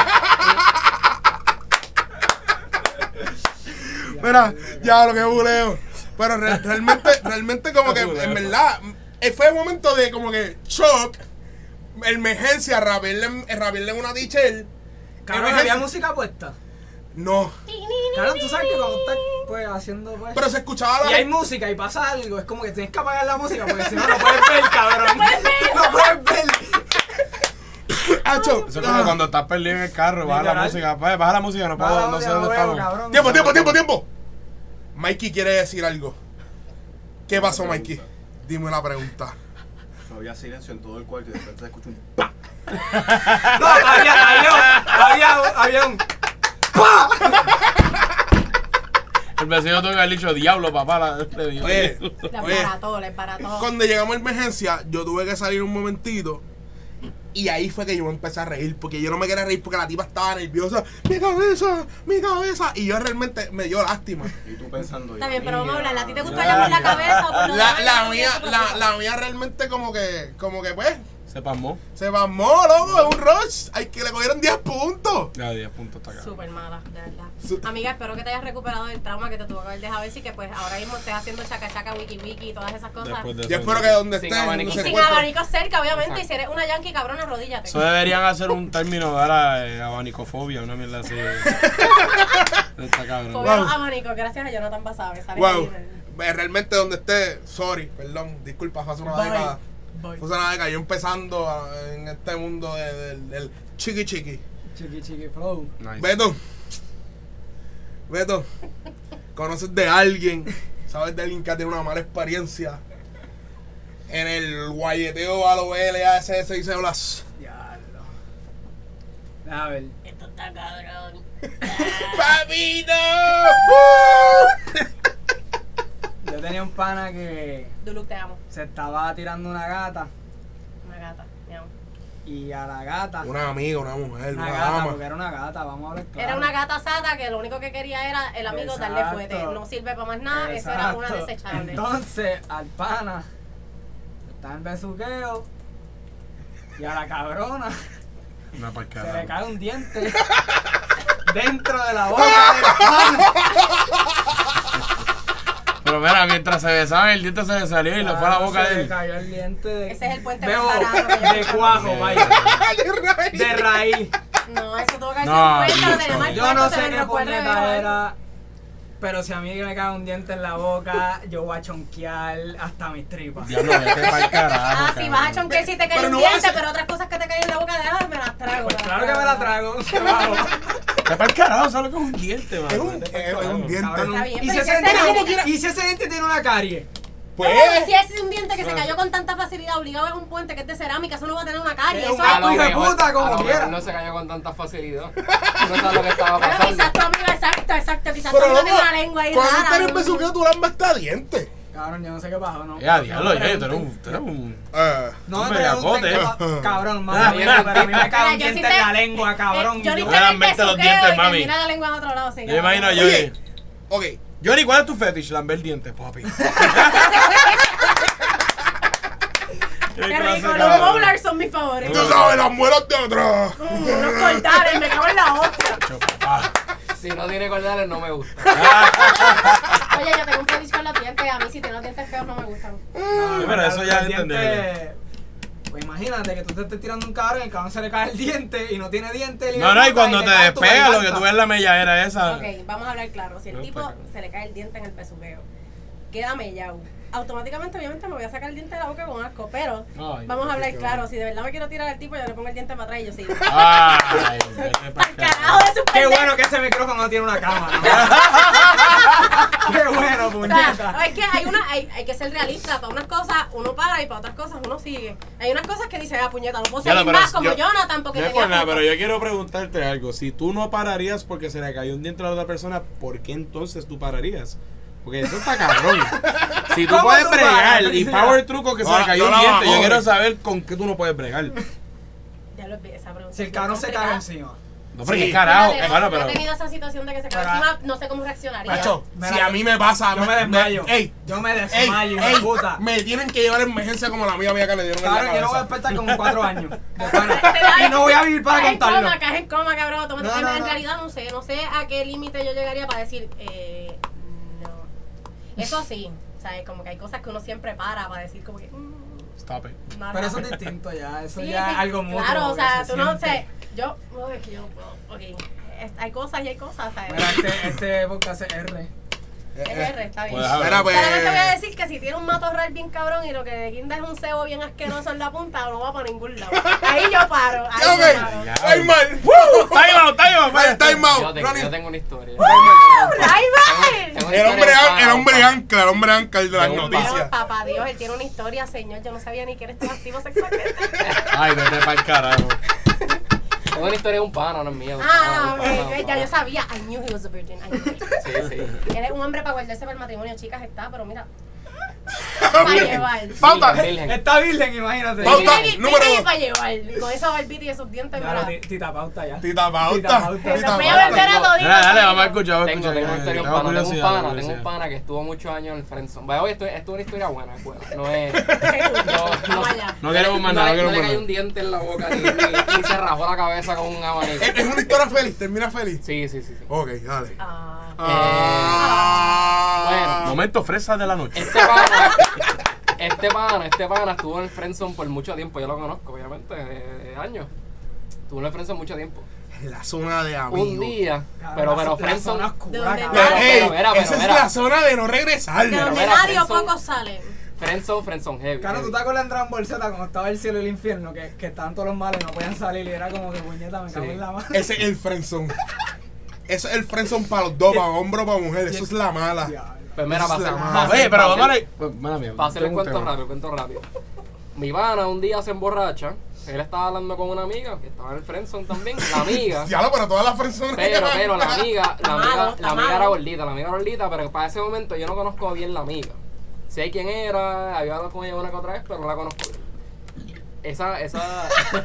Mira, ya lo que buleo. Pero re- realmente, realmente como que, en verdad, eh, fue un momento de como que shock, emergencia, rapearle, rapearle una teacher. Cabrón, emergencia. había música puesta. No, Cabrón, tú sabes que cuando estás pues haciendo pues. pero se escuchaba Y la... hay música y pasa algo, es como que tienes que apagar la música porque si no no puedes ver, cabrón. No puedes ver. Acho, Eso es como ah. cuando estás perdido en el carro, baja la Literal. música. Baja baja la música, no puedo, Baja la no sé música, dónde no veo, estamos. cabrón. Tiempo, tiempo, tiempo, tiempo. Mikey quiere decir algo. ¿Qué pasó, Mikey? Dime la pregunta. Había silencio en todo el cuarto y de repente se escucha un ¡pa! No, había, había, había, había un. El vecino tuvo que haber dicho, diablo, papá. La, le dio. Oye, Les oye, barató, les barató. cuando llegamos a emergencia, yo tuve que salir un momentito. Y ahí fue que yo me empecé a reír. Porque yo no me quería reír porque la tipa estaba nerviosa. ¡Mi cabeza! ¡Mi cabeza! Y yo realmente me dio lástima. Y tú pensando. Está bien, Dios pero vamos a mío, hablar. ¿A ti te gusta Ya, allá por la ya. cabeza o por los La, labios? la ¿Qué mía, te la, preocupa? la mía realmente como que, como que pues, Se pasmó. se pasmó, loco, es un rush. Hay que le cogieron diez puntos. Ya, diez puntos está acá. Súper mala, de verdad. Su- Amiga, espero que te hayas recuperado del trauma que te tuvo que haber dejado y que pues ahora mismo estés haciendo chaca chaca, wiki wiki y todas esas cosas. Después de Yo eso. espero que donde Sin estés abanico. Y se sin encuentre- abanico cerca, obviamente, Exacto. y si eres una yankee, cabrona, arrodíllate. Eso deberían hacer un término de ahora, eh, abanicofobia, una mierda así. Está cabrón. Fobia a los Wow. abanicos, gracias a Jonathan Basabe. sale Wow. ahí en el- Eh, Realmente donde esté, sorry, perdón, disculpa, fue hace una Bye. década. Bye. Fue hace una década, yo empezando a- en este mundo de- del, del chiqui chiqui. Chiqui chiqui flow. Nice. Beto, Beto, ¿conoces de alguien, sabes de alguien que ha tenido una mala experiencia en el guayeteo a lo L A S S y células? Diablo. A ver. Esto está cabrón. ¡Papito! Yo tenía un pana que Duluc, te amo. se estaba tirando una gata Una gata, mi amor. y a la gata. Una amiga, una mujer, Una una, gata, dama. porque era una gata, vamos a hablar claro. Era una gata sata que lo único que quería era el amigo darle Exacto. fuerte. No sirve para más nada, eso era una Exacto. desechable. Entonces, al pana está en besuqueo y a la cabrona No, para Se carajo. le cae un diente dentro de la boca del pana. Pero mira, mientras se besaban, el diente se le salió y le fue a la boca Se de le él. cayó el diente de... Ese es el puente Bebo, más barato que yo de he cuajo, vaya. De raíz. De raíz. No, eso tuvo que ser No, un puente, bicho. tenía mal Yo puesto, no se sé me qué enroscó el puñeta revés. era, pero si a mí me cae un diente en la boca, yo voy a chonquear hasta mis tripas. Diablo, vete pa'l carajo. Ah, sí, cabrón. vas a chonquear si te cae Pero un no vas a diente, hacer- pero otras cosas que te caen en la boca, déjame, me las trago. Pues claro que me la trago. Vete pa'l carajo, solo con un diente, mano. Es un, Vete pa'l es, es carajo. un diente. Cabrón, Está bien, ¿y, si pero ese es que ese diente, diente- ¿y si ese diente tiene una carie? Pues. Pero si ese es un diente que se cayó con tanta facilidad, obligado es un puente que es de cerámica, eso no va a tener una carie. Es Eso un es. asco, hijo de mejor- puta, como a lo quiera. mejor no se cayó con tanta facilidad. No sabes lo que estaba Pero pasando. quizás tu amigo, exacto, exacto, quizás tu Pero amigo loco, tiene una lengua ahí cuando rara. estás en el un- besuqueo, tú lambas hasta diente. Cabrón, yo no sé qué pasó, ¿no? Ya, diablo, No ya, me tú eres un. pregunten. Tú eres un. Eh, No me un pregunten qué bellacote. pa- Cabrón, Ah, madre mía, pero a mí me cae un Mira, yo sí diente te- en la lengua, cabrón. Eh, y Johnny yo- está en el Lamberte los besuqueo dientes, y mami. termina la lengua en otro lado. sí, Yo imagino a Johnny. Oye, ok. Johnny, ¿cuál es tu fetish? Lamber el diente, papi. Qué rico, los molars son mis favoritos. Tú sabes, las muelas de atrás. Mm, Unos cordales, me cago en la hostia. Si no tiene cordales, no me gusta. Oye, yo tengo un fetish con los dientes. A mí, si tiene los dientes feos, no me gustan. Sí, pero eso ya es el diente- entendible. Pues imagínate que tú te estés tirando un cabrón y el cabrón se le cae el diente y no tiene diente. No, no, y cuando te cae en tu despega, lo que garganta. tú ves la melladera esa. Ok, vamos a hablar claro. Si el No, tipo está se le cae el diente en el besuqueo, queda mellado. Automáticamente, obviamente, me voy a sacar el diente de la boca con asco. Pero Ay, vamos a hablar qué claro. Si de verdad me quiero tirar al tipo, yo le pongo el diente para atrás y yo sigo. Ay, vete pa'l ¡Al carajo carajo. de su Qué pendejo! bueno que ese micrófono no tiene una cámara. Qué bueno, O puñeta. sea, es que hay, una, hay, hay que ser realista. Para unas cosas uno para y para otras cosas uno sigue. Hay unas cosas que dice, ah, puñeta, no puedo Ya lo, seguir pero más como yo- Jonathan porque No es tenía por nada, punto. pero yo quiero preguntarte algo. Si tú no pararías porque se le cayó un diente a la otra persona, ¿por qué entonces tú pararías? Porque eso está cabrón. Si tú ¿Cómo puedes tú bregar paras, y Priscila? power truco que se No, le cayó no un la diente, yo bajo. quiero saber con qué tú no puedes bregar. Ya lo vi, esa pregunta. Si el cabrón se caga complicada. encima. No, porque Sí. qué carajo. Fíjate, Bueno, no pero. he tenido esa situación de que se cae Pero- encima, no sé cómo reaccionaría. Macho, Mira, si a mí me pasa. Yo me desmayo. Ey, Yo me ey, desmayo, hijo ey, de puta. me tienen que llevar a emergencia como la mía mía que le dieron Cabrón, en yo la no voy a cabeza. despertar como cuatro años. de pana. Te da- Y no voy a vivir para caes en contarlo. coma, caes en coma, cabrón. automáticamente. No, no, en no. realidad no sé, no sé a qué límite yo llegaría para decir, eh, no. Eso sí, o sea, como que hay cosas que uno siempre para para decir como que, mm, Stop it. nada. Pero eso es distinto ya. Eso Sí, ya sí, es algo mutuo. claro, o que sea, se tú no siente. sé, yo, no, es que yo, ok, es- hay cosas y hay cosas, ¿sabes? Mira, este, este podcast es R. Eh, Es eh. R, está bien. Pues, a ver. Mira, pues. Solamente voy a decir que si tiene un matorral bien cabrón y lo que de guinda es un cebo bien asqueroso en la punta, no va para ningún lado. Ahí yo paro, ahí Ya, yo ok. paro. Ya. Time out. Time out, time out. Vaya, time Yo out. tengo, Ronnie. yo tengo una historia. ¡Rival! Tengo una El hombre, historia an- el hombre pana, ancla, el hombre ancla, el de las Tengo un noticias. Papá Dios, él tiene una historia, señor. Yo no sabía ni que él estaba activo sexualmente. Ay, vete pa'l carajo. Tengo una historia de un pana, no es mía. un Ah, pana, un ok, pana, ok, un ya yo pana. sabía. I knew he was a virgin. I knew it. Sí, sí. Él es un hombre para guardarse para el matrimonio, chicas, está, pero mira. Para llevar. Pauta. Virgen, virgen. Está virgen, imagínate. Pauta. Virgen y- número virgen y dos. para llevar. Con esa barbita y esos dientes, Ya, mira. ti- tita pauta ya. Tita pauta. Tita pauta. Tita Los voy a pauta. vender a toditos. Dale, dale, vamos a toditos. escuchar, vamos a Tengo, escuchar. tengo una historia de un Tengo pana, tengo un curiosidad, pana, tengo curiosidad. un pana que estuvo muchos años en el friendzone. Vaya, hoy esto, esto es una historia buena, es buena. No es. Qué cool. No, Vamos no, allá. No queremos más no, nada, le- no no le queremos cayó más un diente en la boca ni, ni, ni se rajó la cabeza con un abanico. Es es una historia feliz, termina feliz. Sí, sí, sí. sí. Ok, dale. Ah. Ah. bueno. Momento fresa de la noche. Este pana, este pana, este pana estuvo en el friendzone por mucho tiempo. Yo lo conozco, obviamente, de, de años. Estuvo en el friendzone mucho tiempo. En la zona de amigos. Un día, Cabrón, pero, la- pero la friendzone. zona oscura, ¿Dónde cabrón. Pero, Ey, pero, mira, pero, esa es mira. la zona de no regresar. De Pero donde mira, nadie o friendzone- pocos salen. Friendzone, friendzone heavy. Claro, ¿tú heavy. te acuerdas en Dragon Ball Z cuando estaba el cielo y el infierno? Que, que estaban todos los males y no podían salir y era como que puñeta, me cago Sí. en la mano. Ese es el friendzone. Eso es el friendzone para los dos, para hombre o para mujer. Eso es la mala. Pues mira, Esa para es la hacer- mala. para hacer- Oye, pero para vamos a hacer- ver. Pues, mala mía, Para hacer el tengo un cuento tema. rápido, el cuento rápido. Mi pana un día se emborracha. Él estaba hablando con una amiga que estaba en el friendzone también. La amiga. Diablo, pero todas las friendzones. Pero, pero la amiga, la malo, amiga, está la amiga malo. era gordita, la amiga era gordita, pero para ese momento yo no conozco bien la amiga. Sé quién era, había hablado con ella una que otra vez, pero no la conozco bien. Esa, esa.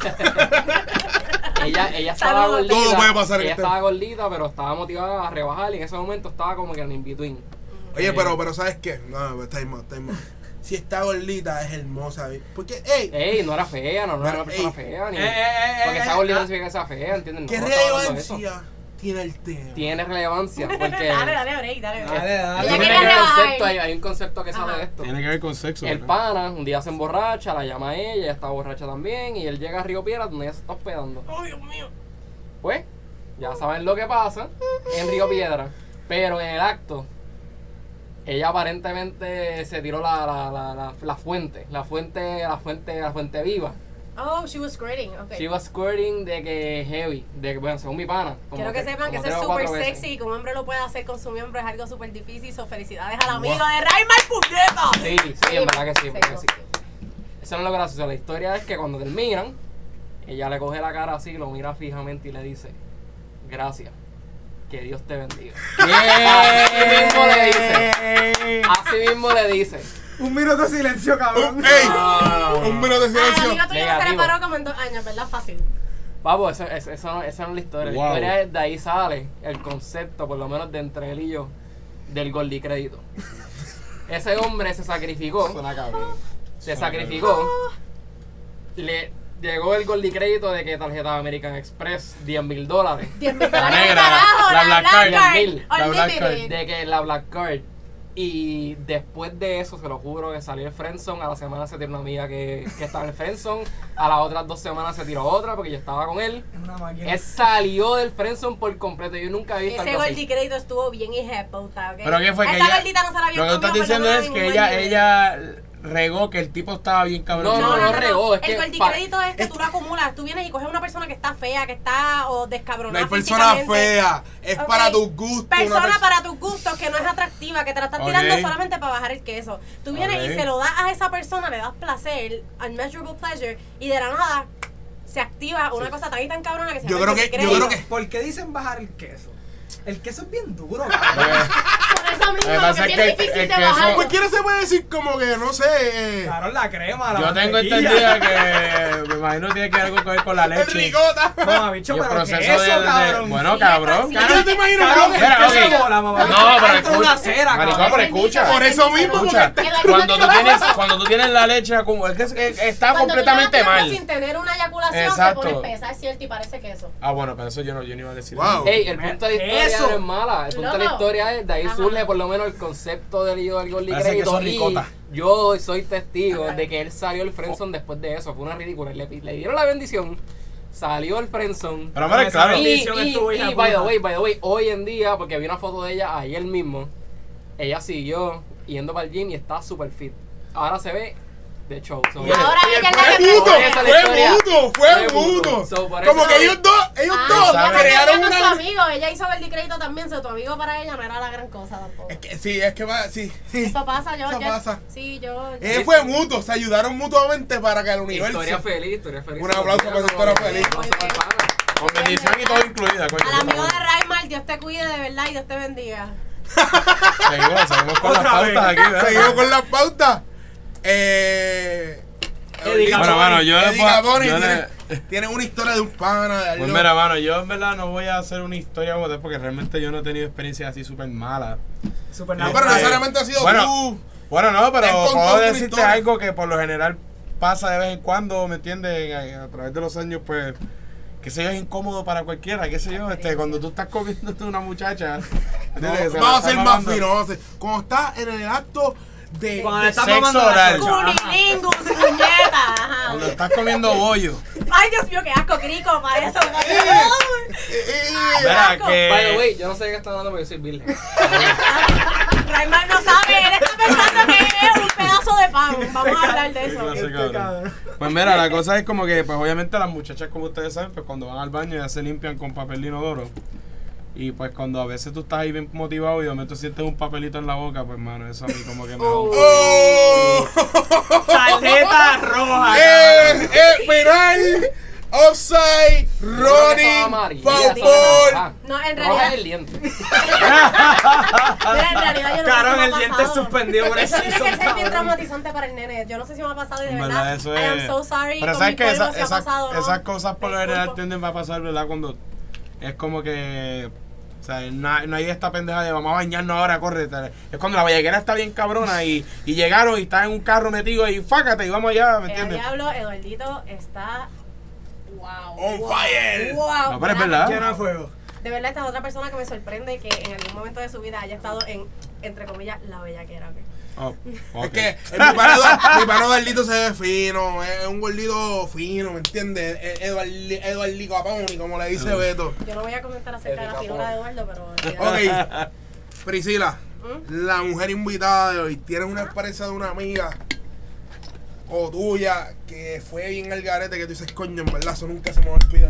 ella, ella estaba Saludos. gordita. Todo puede pasar en ella este- estaba gordita, pero estaba motivada a rebajar y en ese momento estaba como que en in between. Oye, Eh, pero, pero ¿sabes qué? No, no, time out, time out. si está gordita es hermosa. Porque, ey, Ey, no era fea, no, no era una Ey. persona fea. Ni, Eh, eh, eh, porque eh, esa gordita eh, no significa que sea fea, ¿entiendes? ¿qué No, no estaba hablando de relevancia tiene el tema? Tiene relevancia porque Dale, dale, break, dale, break. Dale, dale. Ella tiene quería que ver rebajar. concepto, hay, hay un concepto que sale Ajá. de esto. Tiene que ver con sexo. El ¿no? pana un día se emborracha, la llama a ella, ella está borracha también, y él llega a Río Piedras donde ella se está hospedando. ¡Oh, Dios mío! Pues, ya saben lo que pasa en Río Piedras, pero en el acto, ella aparentemente se tiró la, la, la, la, la fuente, la fuente, la fuente, la fuente viva. Oh, she was squirting, okay. She was squirting de que heavy, de que, bueno, según mi pana. como Quiero que sepan que como eso es tres o súper cuatro veces. sexy y que un hombre lo puede hacer con su miembro es algo súper difícil. So, felicidades al amigo de Raymar Puñeta. Sí, sí, en verdad que sí, en verdad que sí. sí. Eso no es lo gracioso. La historia es que cuando terminan, ella le coge la cara así, lo mira fijamente y le dice, gracias, que Dios te bendiga. Así mismo le dice. Así mismo le dice. Un minuto de silencio, cabrón. Un, ey, No. un minuto de Ah, el silencio. amigo tuyo no se Negativo. reparó como en dos años, ¿verdad? Fácil. Vamos, eso, eso, eso no, esa no es la historia. Wow. La historia es de ahí sale el concepto, por lo menos de entre él y yo, del Gordy Crédito. Ese hombre se sacrificó. Suena cabrón. Se sacrificó. Le llegó el Gordy Crédito de que tarjeta American Express, diez mil dólares. diez mil La dólares de negra, carajo, la la Black Black Card. Card. diez mil. La Black Unlimited. De que la Black Card. Y después de eso, se lo juro, que salió el Friendzone. A la semana se tiró una amiga que, que estaba en el Friendzone. A las otras dos semanas se tiró otra porque yo estaba con él. Es una máquina. Él salió del Friendzone por completo. Yo nunca he visto Ese algo Gordy así. Crédito estuvo bien hijeputa, ¿ok? Pero ¿qué fue? Que Esa ella, gordita no se la había lo que tú estás comido, diciendo por lo es menos, que en un ella, año. ella regó que el tipo estaba bien cabrón. No, no, regó, es el que Gordy pa- Crédito es que tú lo acumulas. Tú vienes y coges una persona que está fea, que está o No descabronada. hay persona físicamente. fea. Es Ok. para tus gustos. una Persona pers- para tus gustos que no es atractiva, que te la estás Ok. tirando solamente para bajar el queso. Tú vienes Ok. y se lo das a esa persona, le das placer, unmeasurable pleasure, y de la nada se activa una cosa tan y tan cabrona que se Yo llama creo el que- Gordy yo creo Crédito. que- ¿Por qué dicen bajar el queso? El queso es bien duro, Porque- cabrón. Por eso mismo, Lo que pasa porque es bien que difícil el de queso- bajar. Cualquiera se puede decir como que, no sé. eh, Claro, la crema, la Yo tengo mantequilla. entendido que me imagino tiene que ver algo que ver con la el leche. ricota. No, bicho, Y el pero proceso queso, de, de- cabrón. bueno, Sí, cabrón. sí. Yo te imagino Cabrón, que- el Mira, queso ok. de bola, mamá. No, pero Entra una escucha. cera, Maricón, cabrón. pero escucha. Por eso mismo, Escucha, porque te- cuando tú tienes, cuando tú tienes la leche como es que es- es- está Cuando tú completamente llevas mal. tiempo sin tener una eyaculación Exacto. se pone espesa, es cierto, y parece queso. Ah, bueno, pero eso yo no, yo no iba a decir. Wow. Ey, el punto de la historia Eso. no es mala. El punto de la Loco. historia es, de ahí Ajá. surge por lo menos el concepto del lío del Gordy Parece que Crédito. son Y ricota. yo soy testigo de que él salió el Friendzone después de eso. Fue una ridícula. Le, le dieron la bendición, salió el Friendzone. Pero hombre, claro. Y, bendición y, estuvo, hija y by the puta. way, by the way, hoy en día, porque vi una foto de ella ayer mismo, ella siguió yendo para el gym y está super fit. Ahora se ve de show. So, Y ahora Y ella es la fue que mutuo, Esa es la fue historia. mutuo, fue Fue mutuo. mutuo. So, por Como eso- que ellos dos, ellos Ah, dos ¿sabes? crearon con tu una. amigo, ella hizo Gordy Crédito también, so tu amigo para ella no era la gran cosa tampoco. Es que sí, es que va, sí, sí. Eso pasa, yo, Eso yo- pasa. sí, yo. Eh, fue mutuo, se ayudaron mutuamente para que el universo. Historia feliz, historia feliz. Un aplauso para esa historia feliz. Muy bien. Con bendición y todo incluida, coño. Al amigo de Raymar, Dios te cuide de verdad y Dios te bendiga. Seguimos, seguimos con las Otra vez. pautas aquí, ¿verdad? Seguimos con las pautas. Eh. Eddie Bueno, Gaboni. mano, yo le Eddie puedo- Gaboni yo tiene, le- tiene una historia de un pana. De Pues algo- mira, mano, yo en verdad no voy a hacer una historia como tal porque realmente yo no he tenido experiencias así súper malas. Super no, nice. pero Eh, necesariamente ha sido bueno, tú. Bueno, no, pero Ten con puedo toda tu decirte historia. algo que por lo general pasa de vez en cuando, ¿me entiendes? A, a través de los años, pues, qué sé yo, es incómodo para cualquiera, qué sé yo, este, cuando tú estás comiéndote una muchacha, ¿entiendes? Que se la Vamos a está ser más mamando. finos. vamos a ser- Cuando estás en el acto de. Cuando de le estás sexo mamando la oral. chocha, ajá. Cunilingus, puñeta. Ajá. Cuando estás comiendo bollo. Ay, Dios mío, qué asco, crico, para eso. Eh, eh, Mira, asco. que... By the way, yo no sé de qué están hablando porque yo soy virgen. Raymar no sabe, él está pensando que es un pedazo de pan. Vamos a hablar de Qué eso. clase, Este cabrón. cabrón. Pues mira, la cosa es como que, pues obviamente las muchachas, como ustedes saben, pues cuando van al baño ya se limpian con papel de inodoro. Y pues cuando a veces tú estás ahí bien motivado y de momento sientes un papelito en la boca, pues mano, eso a mí como que me... ¡Oh! Tarjeta roja, ¡Eh! ¡Eh! ¡Penal! ¡Offside! Ronnie, ¡Running! ¡Foul! No, en Roja realidad, el diente. mira, en realidad yo no sé Cabrón, si me el ha diente pasado. suspendido por el Eso tiene que season, ser bien cabrón. traumatizante para el nene. Yo no sé si me ha pasado y de En verdad. verdad, eso I am es... so sorry. Pero con sabes mi que cuerpo esa- si ha esas, pasado, ¿no? esas cosas por lo general Disculpo. tienden a pasar, ¿verdad? Cuando es como que O sea, no, no hay esta pendeja de vamos a bañarnos ahora, corre. Es cuando la bellaquera está bien cabrona y, y llegaron y están en un carro metido y fácate y vamos allá, ¿me Eh, entiendes? diablo, Eduardito está. Wow. On wow, fire. Wow. No, pero es verdad. Lleno de fuego. De verdad, esta es otra persona que me sorprende que en algún momento de su vida haya estado en, entre comillas, la bellaquera. ¿Okay? Oh, Es ok. que eh, mi pana Edu- mi pana Eduardito se ve fino, es un gordito fino, ¿me entiendes? Eduardi- Eduardico Caponi, como le dice Beto. Yo no voy a comentar acerca de la figura de Eduardo, pero. Ok, Priscila, la mujer invitada de hoy tiene una experiencia de una amiga o tuya que fue bien al garete que tú dices, coño, en verdad, eso nunca se me va a olvidar.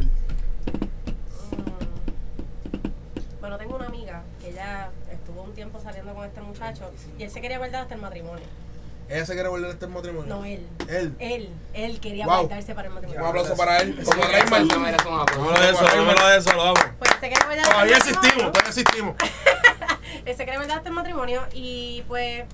Bueno, tengo una amiga que ella estuvo un tiempo saliendo con este muchacho y él se quería guardar hasta el matrimonio. ¿Ella se quiere volver a este matrimonio? No, él. Él. Él, él quería Wow. guardarse para el matrimonio. Un aplauso para él. Como Eso Raymond. no merece un aplauso. Vámonos de eso, vámonos de eso, lo vamos. Pues se quería guardar hasta Todavía el matrimonio. existimos, todavía existimos. Él se quería guardar hasta el matrimonio y pues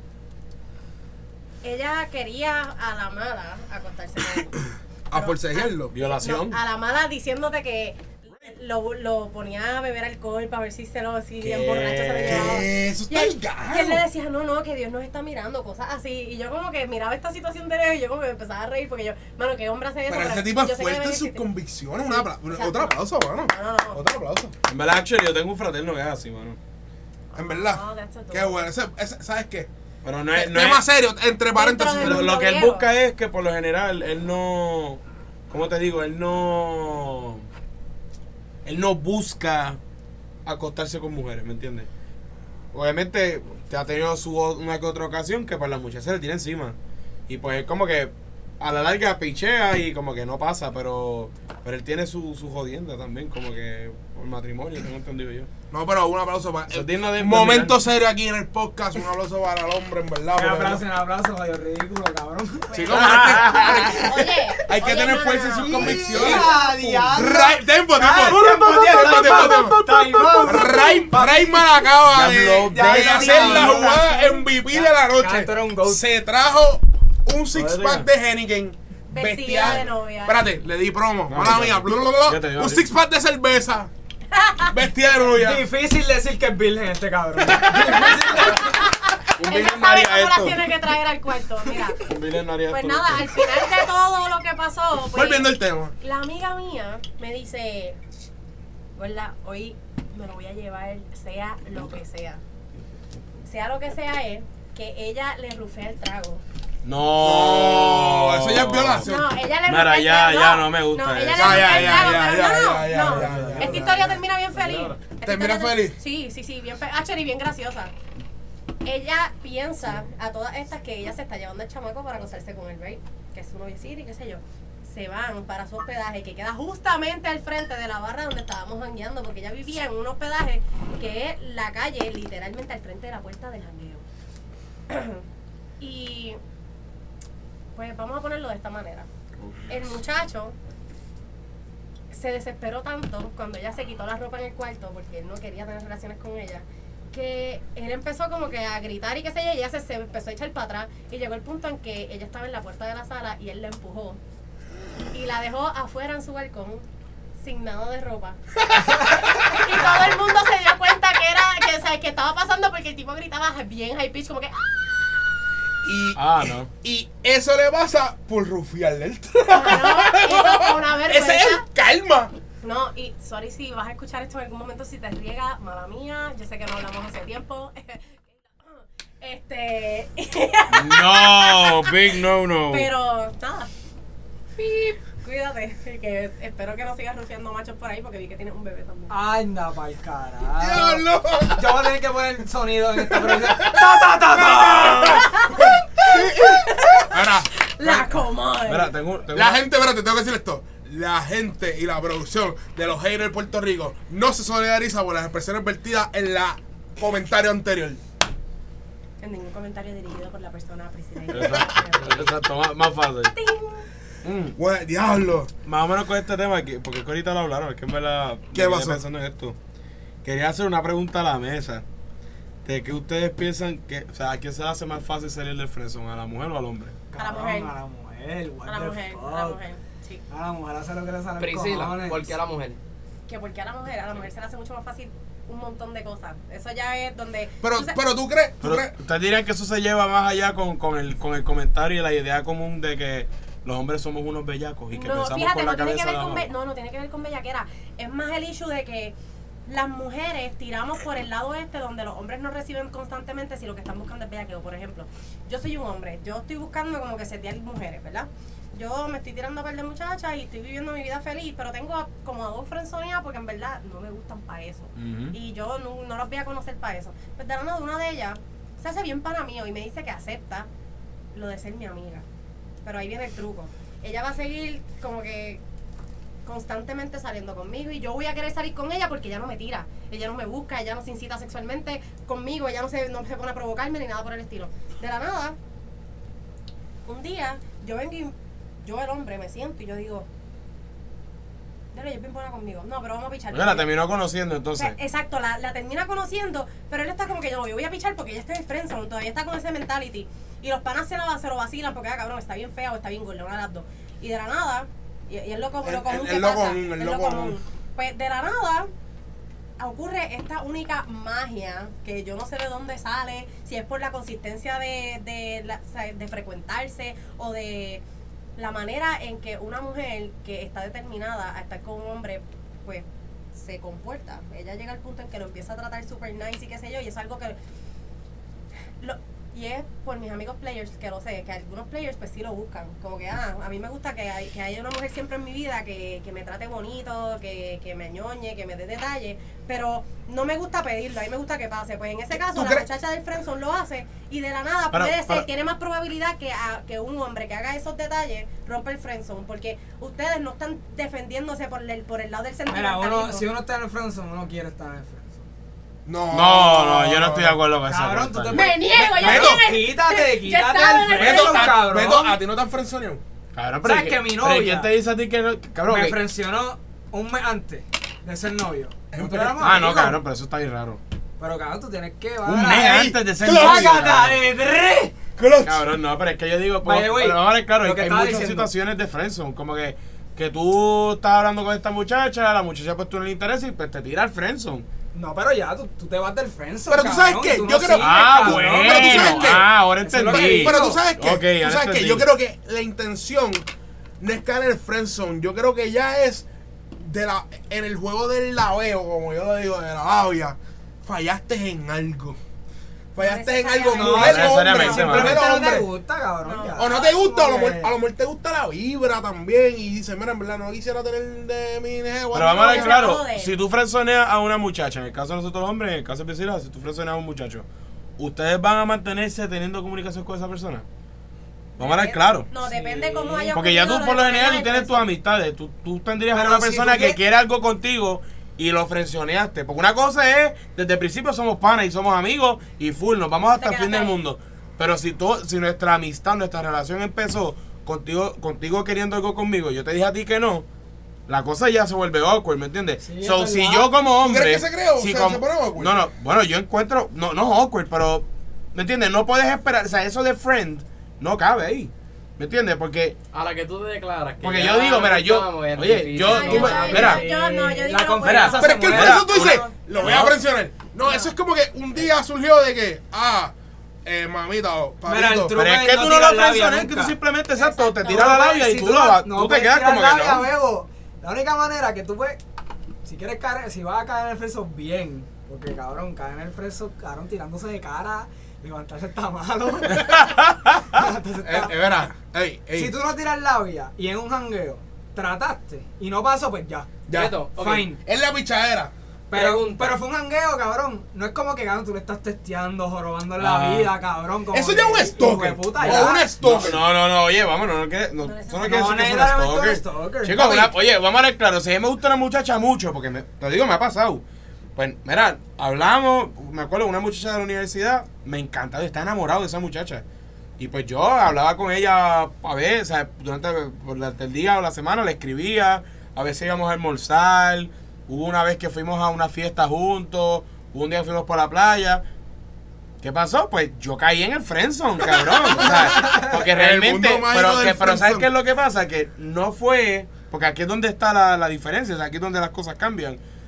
ella quería a la mala acostarse con él. A forcejearlo. Violación. No, a la mala diciéndote que lo, lo ponía a beber alcohol para ver si se lo si ¿Qué? en borracho se lo llevaba. ¿Qué? Eso Y está él, caro. y él le decía, no, no, que Dios nos está mirando, cosas así. Y yo como que miraba esta situación de lejos y yo como que me empezaba a reír porque yo, mano, ¿qué hombre hace eso? Pero ese tipo es yo sé que fuerte deben en sus existir. convicciones. Sí, Un apla- exacto. otro aplauso, mano. No, no, no. Otro aplauso. En verdad, actually, yo tengo un fraterno que es así, mano. En verdad. Oh, that's adorable. Qué bueno. Ese, ese- ¿Sabes qué? Pero no es... No Tema es serio, entre paréntesis. Dentro lo, del lo que él viejo. busca es que por lo general él no... ¿Cómo te digo? Él no... Él no busca acostarse con mujeres, ¿me entiendes? Obviamente te ha tenido su una que otra ocasión que para las muchachas se le tira encima. Y pues es como que a la larga pichea y como que no pasa, pero pero él tiene su, su jodienda también, como que por matrimonio, tengo entendido yo. No, pero un aplauso para. Eso es digno de- Un momento serio aquí en el podcast. Un aplauso para el hombre, en verdad. Un porque- aplauso, un aplauso, medio ridículo, cabrón. Chicos, pero es que- Oye, hay que oye, tener no, fuerza no, en sus no. convicciones. ¡Ya, diablo! Ray, tempo, tempo, Ah, tempo, tiempo, tiempo, tiempo. Time out. Ray, Rayman acaba de, Diablo, de ya, hacer ya, la ya. jugada M V P de la noche. Canto era un goat. Se trajo un six Joder, pack de Heineken. Vestida Bestial. de novia. Espérate, le di promo. No, Mala no, mía. no. bla, bla, bla, Fíjate, bla. yo Un sí. six pack de cerveza. Vestida de novia. Difícil decir que es virgen este cabrón. Un Él virgen no no sabe haría cómo las esto. tiene que traer al cuarto. Mira, Un virgen no haría pues esto. nada, al final de todo lo que pasó, pues, Volviendo al tema. la amiga mía me dice, ¿verdad? Hoy me lo voy a llevar, sea lo que sea. Sea lo que sea es que ella le rufea el trago. No, No, eso ya es violación. No, ella le Mira, rufea el ya, trago. ya, no me gusta No, ella eso. le Ya, rufea el ya, trago, ya, pero ya, no, ya, no, ya, no. ya, ya, Esta ya, historia ya. termina bien feliz. Esta ¿Termina historia feliz? Sí, sí, sí, bien feliz. Actually, bien graciosa. Ella piensa a todas estas que ella se está llevando el chamaco para acostarse con el rey, que es su noviecito y qué sé yo. Se van para su hospedaje que queda justamente al frente de la barra donde estábamos jangueando, porque ella vivía en un hospedaje que es la calle, literalmente al frente de la puerta del jangueo. Y pues vamos a ponerlo de esta manera. El muchacho se desesperó tanto cuando ella se quitó la ropa en el cuarto porque él no quería tener relaciones con ella, que él empezó como que a gritar y qué sé yo, y ella se, se empezó a echar para atrás y llegó el punto en que ella estaba en la puerta de la sala y él la empujó y la dejó afuera en su balcón sin nada de ropa. Y todo el mundo se dio cuenta que era que, o sea, que estaba pasando porque el tipo gritaba bien high pitch como que ¡ah! Y, Ah, no. y eso le pasa por rufiarle el trago. No, eso fue una vergüenza. Ese es el karma. No, y sorry si vas a escuchar esto en algún momento, si te riega, mala mía, yo sé que no hablamos hace tiempo. Este. No, big no, no. Pero, nada. Pip, cuídate, que espero que no sigas rufiando machos por ahí porque vi que tienes un bebé también. Anda pa'l carajo. Diablo. Yo voy a tener que poner sonido en esta producción. ¡Ta, ta, ta, ta! Ahora, La comadre. Mira, tengo, tengo la una- gente, espérate, tengo que decir esto. La gente y la producción de los haters de Puerto Rico no se solidariza por las expresiones vertidas en la comentario anterior. En ningún comentario dirigido por la persona presidente. Exacto, exacto, más, más fácil. Mm. Güey, diablo. Más o menos con este tema, que, porque es que ahorita lo hablaron, es que en verdad ¿Qué me quedé pasó? pensando en esto. Quería hacer una pregunta a la mesa. De que ustedes piensan que, o sea, ¿a quién se le hace más fácil salir del friendzone? ¿A la mujer o al hombre? A la mujer. A la mujer, what A la the mujer, fuck. a la mujer. Sí. A la mujer hace lo que le sale los Priscila, cojones. ¿por qué a la mujer? Que porque a la mujer, a la mujer se le hace mucho más fácil un montón de cosas. Eso ya es donde... Pero, tú sa- pero tú crees, tú Pero crees. ustedes dirían que eso se lleva más allá con, con, el, con el comentario y la idea común de que los hombres somos unos bellacos y que no, pensamos fíjate, con no la tiene que cabeza. ver nada con más. be- no, no tiene que ver con bellaquera. Es más el issue de que las mujeres tiramos por el lado este donde los hombres no reciben constantemente si lo que están buscando es bellaqueo. Por ejemplo, yo soy un hombre, yo estoy buscando como que setear mujeres, ¿verdad? Yo me estoy tirando a par de muchachas y estoy viviendo mi vida feliz, pero tengo como a dos friendzoneadas porque en verdad no me gustan para eso. Ujú. Y yo no, no los voy a conocer para eso. Pero de la nada, una de ellas se hace bien pana mío y me dice que acepta lo de ser mi amiga. Pero ahí viene el truco. Ella va a seguir como que constantemente saliendo conmigo y yo voy a querer salir con ella porque ella no me tira, ella no me busca, ella no se incita sexualmente conmigo, ella no se, no se pone a provocarme ni nada por el estilo. De la nada, un día yo vengo y yo el hombre me siento y yo digo, dale, ella es bien buena conmigo. No, pero vamos a pichar. Oye, la terminó conociendo O entonces. sea, exacto, la, la termina conociendo, pero él está como que no, yo voy a pichar porque ella está en el friendzone, todavía está con ese mentality. Y los panas se, la, se lo vacilan porque, ah, cabrón, está bien fea o está bien gorda, una de las dos. Y de la nada, y, y es lo, co- El- lo común el- que el lo pasa, común, el es lo lo común. común. Pues de la nada ocurre esta única magia que yo no sé de dónde sale, si es por la consistencia de, de, la- o sea, de frecuentarse o de la manera en que una mujer que está determinada a estar con un hombre, pues se comporta. Ella llega al punto en que lo empieza a tratar super nice y qué sé yo, y es algo que... Lo, y es por mis amigos players que lo sé, que algunos players pues sí lo buscan. Como que, ah, a mí me gusta que, hay, que haya una mujer siempre en mi vida que, que me trate bonito, que, que me añoñe, que me dé detalles, pero no me gusta pedirlo, a mí me gusta que pase. Pues en ese caso, ¿Tú la crees? muchacha del friendzone lo hace y de la nada Pero- puede ser, pero- tiene más probabilidad que, a, que un hombre que haga esos detalles rompa el friendzone, porque ustedes no están defendiéndose por el, por el lado del Mira, sentimentalismo. uno, si uno está en el friendzone, uno quiere estar en el friendzone. No, No, no, yo no estoy de acuerdo con esa Cabrón, tú te cosa. ¡Me niego! ¡Ya Beto, tiene! Quítate, Yo quítate estaba el en el Beto, friendzone, a, cabrón. Beto, a ti no te han frenzoneado. Cabrón, pero ¿Sabes ¿y qué- que mi pero ¿y novia quién te dice a ti que no? Cabrón, me que- frencionó un mes antes de ser novio. Nosotros pero- éramos Ah, no, amigos. cabrón, pero eso está bien raro. Pero cabrón, tú tienes que... Un va- mes Ey, antes de ser claro. novio, ¡Sácata cabrón. de tres! Clutch. Cabrón, no, pero es que yo digo, pues, By the way, pero vamos a ver, claro, lo hay, que hay estaba muchas diciendo. situaciones de friendzone, como que, que tú estás hablando con esta muchacha, la muchacha pues tú no le interesa y pues te tira al friendzone. No, pero ya, tú, tú te vas del friendzone, Pero tú sabes cabrón, qué, y tú yo no creo- sigues, Ah, cabrón. bueno, pero tú sabes qué. ah, ahora Eso es lo entendí. que- Pero tú sabes que, Ok, tú ahora sabes que entendí. yo creo que la intención no es caer en el friendzone, yo creo que ya es de la en el juego del laveo, como yo le digo, de la labia, fallaste en algo. Fallaste en algo, No mujer o hombre, necesariamente, mujer mano. Simplemente o no te hombre. gusta, cabrón. No. ya. O no te gusta, o a lo Como mejor, que- a lo mejor te gusta la vibra también y dices, mira, en verdad no quisiera tener de mi jevo. Pero vamos a ver se claro, jode. si tú frenzoneas a una muchacha, en el caso de nosotros los hombres, en el caso de Priscila, si tú frenzoneas a un muchacho, ¿ustedes van a mantenerse teniendo comunicación con esa persona? Vamos a hablar claro. No, depende cómo haya Porque ya tú ocurrido por lo de general manera tú tienes tus de amistades, tú, tú tendrías a Pero una si persona tú que quieres- quiere algo contigo y lo frenzoneaste. Porque una cosa es, desde el principio somos panas y somos amigos y full, nos vamos hasta Te el fin quedaste del ahí. mundo. Pero si tú, si nuestra amistad, nuestra relación empezó contigo, contigo queriendo algo conmigo, yo te dije a ti que no, la cosa ya se vuelve awkward, ¿me entiendes? Sí, es so, verdad. si yo como hombre... crees que se crea o si se- como- se pone awkward? No, no, bueno, yo encuentro, no, no awkward, pero, ¿me entiendes? No puedes esperar, o sea, eso de friend no cabe ahí, ¿me entiendes? Porque... A la que tú te declaras. Que Porque ya yo digo, mira, yo- estamos, es oye, difícil. yo- Ay, tú me- yo- mira. yo- yo no, yo digo La no confianza puedo. Pero es que el se friendzone muere. tú dices, No, lo voy a no. frencionar. No, eso es como que un día surgió de que, ah, eh, mamita o Mira, el papito. truco Pero es es que no tú no tirar lo labia frenzoneas, que nunca. tú simplemente, exacto, te Exacto. tiras la puedes- labia y si tú, no- lo vas- no tú te puedes quedas tirar como que labia, no. Bebo. La única manera que tú puedes, si quieres caer, si vas a caer en el friendzone, bien. Porque cabrón, caer en el friendzone, cabrón, tirándose de cara, levantarse está malo. Levantarse Eh, está- Es verdad. Ey, ey. Si tú no tiras labia y en un jangueo trataste y no pasó, pues ya. Ya. Beto, ok. Fine. Es la pichadera. Pero, Pregunta. pero fue un jangueo, cabrón. No es como que, cabrón, tú le estás testeando, jorobando Ah. la vida, cabrón. como Eso que, ya es un hijo de stalker. puta, O ya. un stalker. No, no, no, oye, vámonos, no, que, no, No eso no quiere No, decir que es un necesariamente un stalker. stalker. Chicos, Papi. una- oye, vamos a ver claro, si a mí me gusta una muchacha mucho, porque me, te digo, me ha pasado. Pues, mira, hablamos, me acuerdo, una muchacha de la universidad, me encantaba, está enamorado de esa muchacha. Y pues yo hablaba con ella a veces, o sea, durante, durante el día o la semana, le escribía, a veces íbamos a almorzar, hubo una vez que fuimos a una fiesta juntos, hubo un día que fuimos por la playa. ¿Qué pasó? Pues yo caí en el friendzone, cabrón. O sea, porque El realmente, mundo mágico pero, del que, pero ¿sabes friendzone. qué es lo que pasa? Que no fue, porque aquí es donde está la, la diferencia, o sea, aquí es donde las cosas cambian.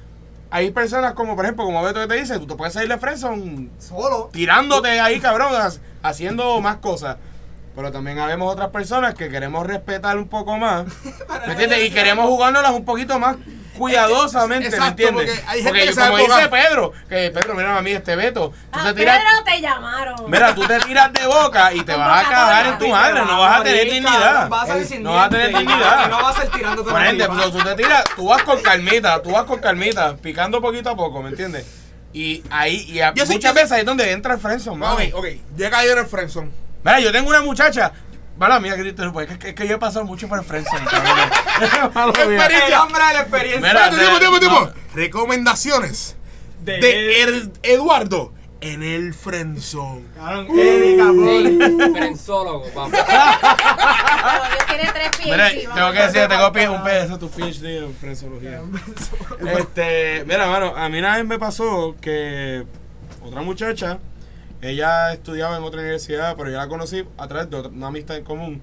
hay personas como, por ejemplo, como Beto que te dice, tú te puedes salir de friendzone Solo. tirándote ahí, cabrón, haciendo más cosas. Pero también habemos otras personas que queremos respetar un poco más, ¿me entiendes? Y queremos jugárnoslas un poquito más cuidadosamente, Exacto, ¿me entiendes? porque hay gente Porque que yo, sabe como dice jugar. Pedro, que Pedro, mira a mí este Beto, tú Ah, te tiras, Pedro, te llamaron. mira, tú te tiras de boca y te Con vas a cagar en boca tu madre, no vas a tener morir, dignidad. cabrón, vas a salir sin No vas a tener dientes, dignidad. y no vas a ir tirando todo Por el ende, día. pues, tú te tiras, tú vas con calmita, tú vas con calmita, picando poquito a poco, ¿me entiendes? Y ahí, y a- Yo sí- muchas yo sí- veces ahí es donde entra el friendzone, mano. Ok, ok. Ya caí en el friendzone. Mira, yo tengo una muchacha. Mala mía, Cristo, pues es que, es que yo he pasado mucho por el friendzone, cabrón. Mala mía. Experiencia. El hombre de la experiencia. Mira, Espérate, tiempo, tiempo, tiempo. no. Recomendaciones de, de el- Eduardo en el friendzone. Cabrón, Erika, Paul. Sí, frenzólogo, papá. Pero Dios tiene tres pies. Mira, sí, tengo vamos que a decir, hacer tengo falta. pi- un pedazo tu PhD en frenzoología. Este, mira, mano, a mí una vez me pasó que otra muchacha, ella estudiaba en otra universidad, pero yo la conocí a través de otra- una amistad en común.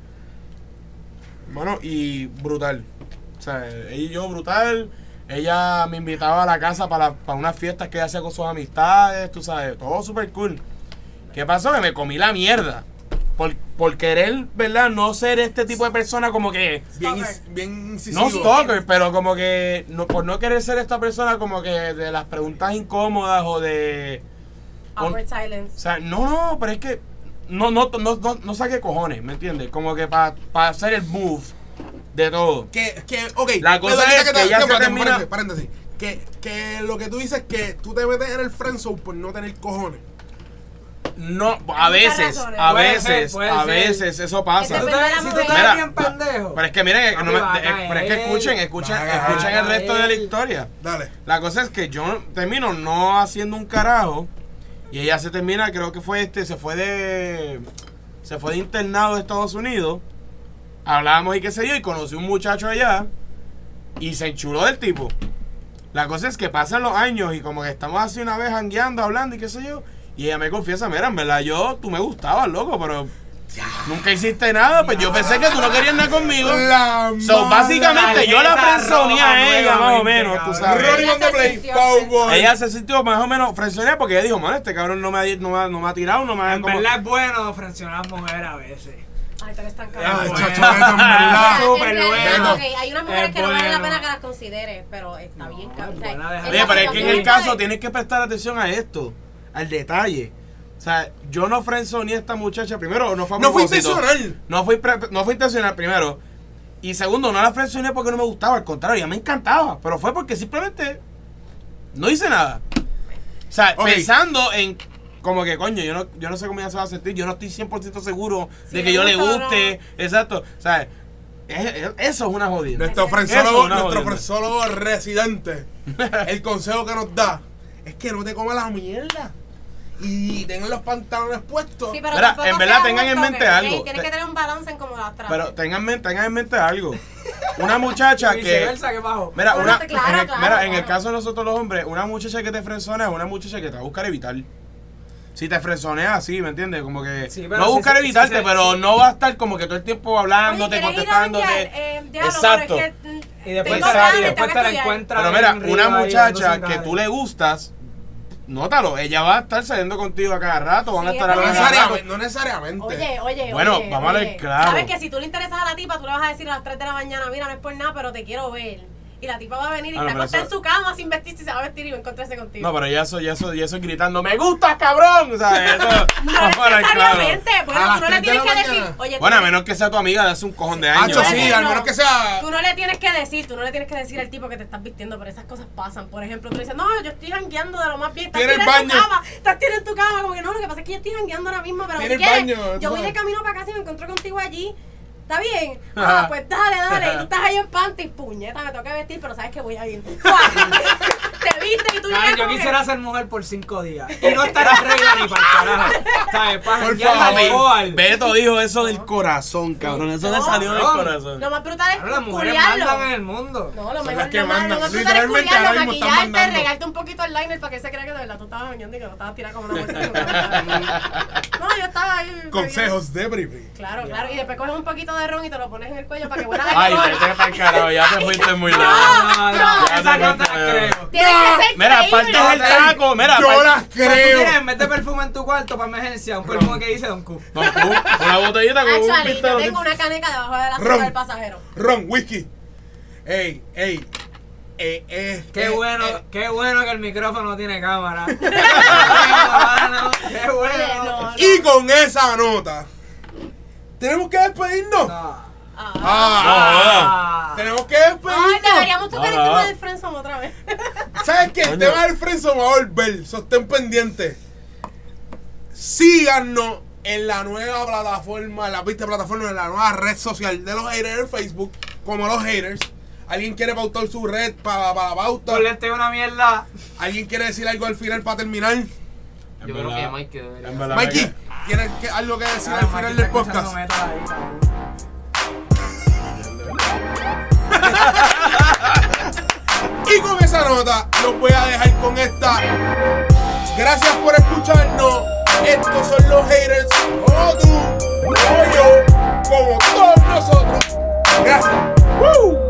Bueno, y brutal. O sea, ella y yo brutal. Ella me invitaba a la casa para, para unas fiestas que ella hacía con sus amistades, tú sabes, todo súper cool. ¿Qué pasó? Que me comí la mierda. Por, por querer, ¿verdad? No ser este tipo de persona como que... Bien, Stalker. bien incisivo. No stalker, pero como que no, por no querer ser esta persona como que de las preguntas incómodas o de... Awkward O silence. sea, no, no, pero es que no, no, no, no, no saque cojones, ¿me entiendes? Como que para pa hacer el move de todo. Que, que, ok. La cosa Pedro, es te- que ella tiempo, se tiempo, termina- Paréntesis, paréntesis. Que, que lo que tú dices es que tú te metes en el friendzone por no tener cojones. No, a muchas veces, razones. a Puede veces, ser, puede a ser. veces eso pasa. Si tú Depende de te, la si tú mujer. te ves Mira, bien pendejo. Pero es que miren, no me- Papi, va a eh, pero es que caer. escuchen, escuchen, Va a caer. escuchen el resto de la historia. Dale. La cosa es que yo termino no haciendo un carajo y ella se termina, creo que fue este, se fue de se fue de internado de Estados Unidos. Hablábamos y qué sé yo y conocí un muchacho allá y se enchuló del tipo. La cosa es que pasan los años y como que estamos así una vez jangueando, hablando y qué sé yo, y ella me confiesa, mira, en verdad yo tú me gustabas, loco, pero nunca hiciste nada, pues yo pensé que tú no querías nada conmigo. La So, mala- básicamente yo la tarjeta frenzoneé roja a ella más o nuevamente, menos, tú cabrón. sabes. Ronnie on the Ella se play, sintió cowboy. Ella se sintió más o menos frenzoneada porque ella dijo, mano, este cabrón no me ha, no me ha, no me ha tirado, no me ha En como... verdad es bueno frencionar a las mujeres a veces. Ay, tú eres tan Ay, cabrón. bueno. chacho, Beto, en verdad. Súper En realidad, bueno. ok, hay unas mujeres Es que no vale la bueno. pena que las considere, pero está bien, cabrón. O sea, buena, déjala. en Oye, la pero es que en situación el esta caso de- tienes que prestar atención a esto, al detalle. O sea, yo no frenzoneé a esta muchacha, primero, no fue a No fue propósito. intencional. No fue, pre- no fue intencional, primero. Y segundo, no la frenzoneé porque no me gustaba, al contrario, ya me encantaba. Pero fue porque simplemente no hice nada. O sea, Ok. pensando en como que, coño, yo no, yo no sé cómo ella se va a sentir, yo no estoy cien por ciento seguro Si de que le yo le gusta o guste. Exacto. O sea, es- es- eso es una jodida. Nuestro Eso es frenzólogo, una nuestro jodienda. frenzólogo residente, el consejo que nos da es que no te comas la mierda y ten los pantalones puestos. Sí, pero Mira, tampoco en verdad sea tengan en justo mente que, ok, algo. Tienes que tener un balance en cómo las tratas. Pero tengan, men- tengan en mente algo. Una muchacha Y que... viceversa, ¿qué bajo? Mira, Bueno, una, te- claro, en el, claro, mira, en el claro. caso de nosotros los hombres, una muchacha que te frenzonea es una muchacha que te va a buscar evitar. Si te frenzonea así, ¿me entiendes? Como que Sí, pero no sí, buscar sí, evitarte, sí, sí, pero sí. no va a estar como que todo el tiempo Oye, hablándote, ¿quieres ir a contestándote. janguear? Eh, diablo, Exacto. pero es que, mm, Y después, tengo te, ganas, y tengo después que te la estudiar. encuentras. Pero mira, en Río una ahí muchacha dándose que un tú le gustas, nótalo, ella va a estar saliendo contigo a cada rato, van a Sí, estar es No hablando cada rato. necesariamente. No necesariamente. Oye, oye, Bueno, oye, vamos a oye. ver claro. Sabes que si tú le interesas a la tipa, tú le vas a decir a las tres de la mañana, mira, no es por nada, pero te quiero ver. Y la tipa va a venir y Ah, no, está pero acostada en eso- su cama sin vestirse y se va a vestir y va a encontrarse contigo. No, pero ya eso, ya eso, ya eso es gritando, ¡me gusta, cabrón! O sea, eso, No vamos a hablar claro. necesariamente, bueno, A las tú no le tres de tienes la que decir, mañana. oye, Bueno, a tú- menos que sea tu amiga de hace un cojón de años. Hacho, no, sí, no, al no. menos que sea. Tú no le tienes que decir, tú no le tienes que decir al tipo que te estás vistiendo, pero esas cosas pasan. Por ejemplo, tú dices, no, yo estoy jangueando de lo más bien, estás Tiene tirando en baño. tu cama, estás tirando en tu cama, como que no, lo que pasa es que yo estoy jangueando ahora mismo, pero si Tiene quieres, baño, yo voy tú de sabes. camino para casa y me encuentro contigo allí. ¿Está bien? Ah, pues dale, dale. Y tú estás ahí en panty, puñeta, me toca vestir, pero sabes que voy a ir. ¡Fua! Te viste y tú llegas Ay, yo como quisiera que- ser mujer por cinco días y no estar en regla ni para el carajo. ¿Sabes? Para Por janguear favor. la mejor. Beto dijo eso del corazón, cabrón. Eso le No, salió del cabrón. corazón. Lo más brutal es Claro, las mujeres culiarlo. mandan en el mundo. No, lo Son mejor las que lo más, mandan. lo más brutal es Literalmente culiarlo, ahora mismo están maquillarte, mandando. regarte un poquito el liner para que se crea que de verdad tú estabas bañando y que no estabas tirada como una bolsa. No, No, yo estaba ahí. Consejos de Bribri. Claro, claro. Y después coges un poquito de ron y te lo pones en el cuello para que huela Ay, alcohol. vete pa'l carajo, ya te fuiste muy lejos. No, no, Ya esa te no te fuiste la lejos. creo. Tienes que ser Mira, creíble. aparte del taco, mira, Yo aparte- las O sea, tú creo. tienes en vez de perfume en tu cuarto para emergencia, un perfume que dice Don Q. No, tú, una botellita con un Actually, yo pistón. tengo una caneca debajo de la Ron. silla del pasajero. Ron, whisky. Ey, ey. Eh, eh, Qué eh, bueno, eh. qué bueno que el micrófono no tiene cámara. Qué bueno, qué Oye, bueno. no, no. Y con esa nota, tenemos que despedirnos. No. Ah. Ah, Ah. tenemos que Ay, despedirnos. deberíamos tocar No, el tema no. del friendzone otra vez. ¿Sabes qué? El Coño. tema del friendzone va a volver. Sostén pendiente. Síganos en la nueva plataforma, en la pista plataforma, en la nueva red social de los haters en Facebook, como los haters. ¿Alguien quiere pautar su red para pa la pauta? Por lente una mierda. ¿Alguien quiere decir algo al final para terminar? En Yo creo verdad- que Mike debería. en verdad Mikey, me ¿tienes que- algo que decir Ah, al Mike final está del escuchando podcast? metal ahí, cabrón. Y con esa nota los voy a dejar con esta. Gracias por escucharnos. Estos son los haters, como tú, como yo, como todos nosotros. Gracias. ¡Woo!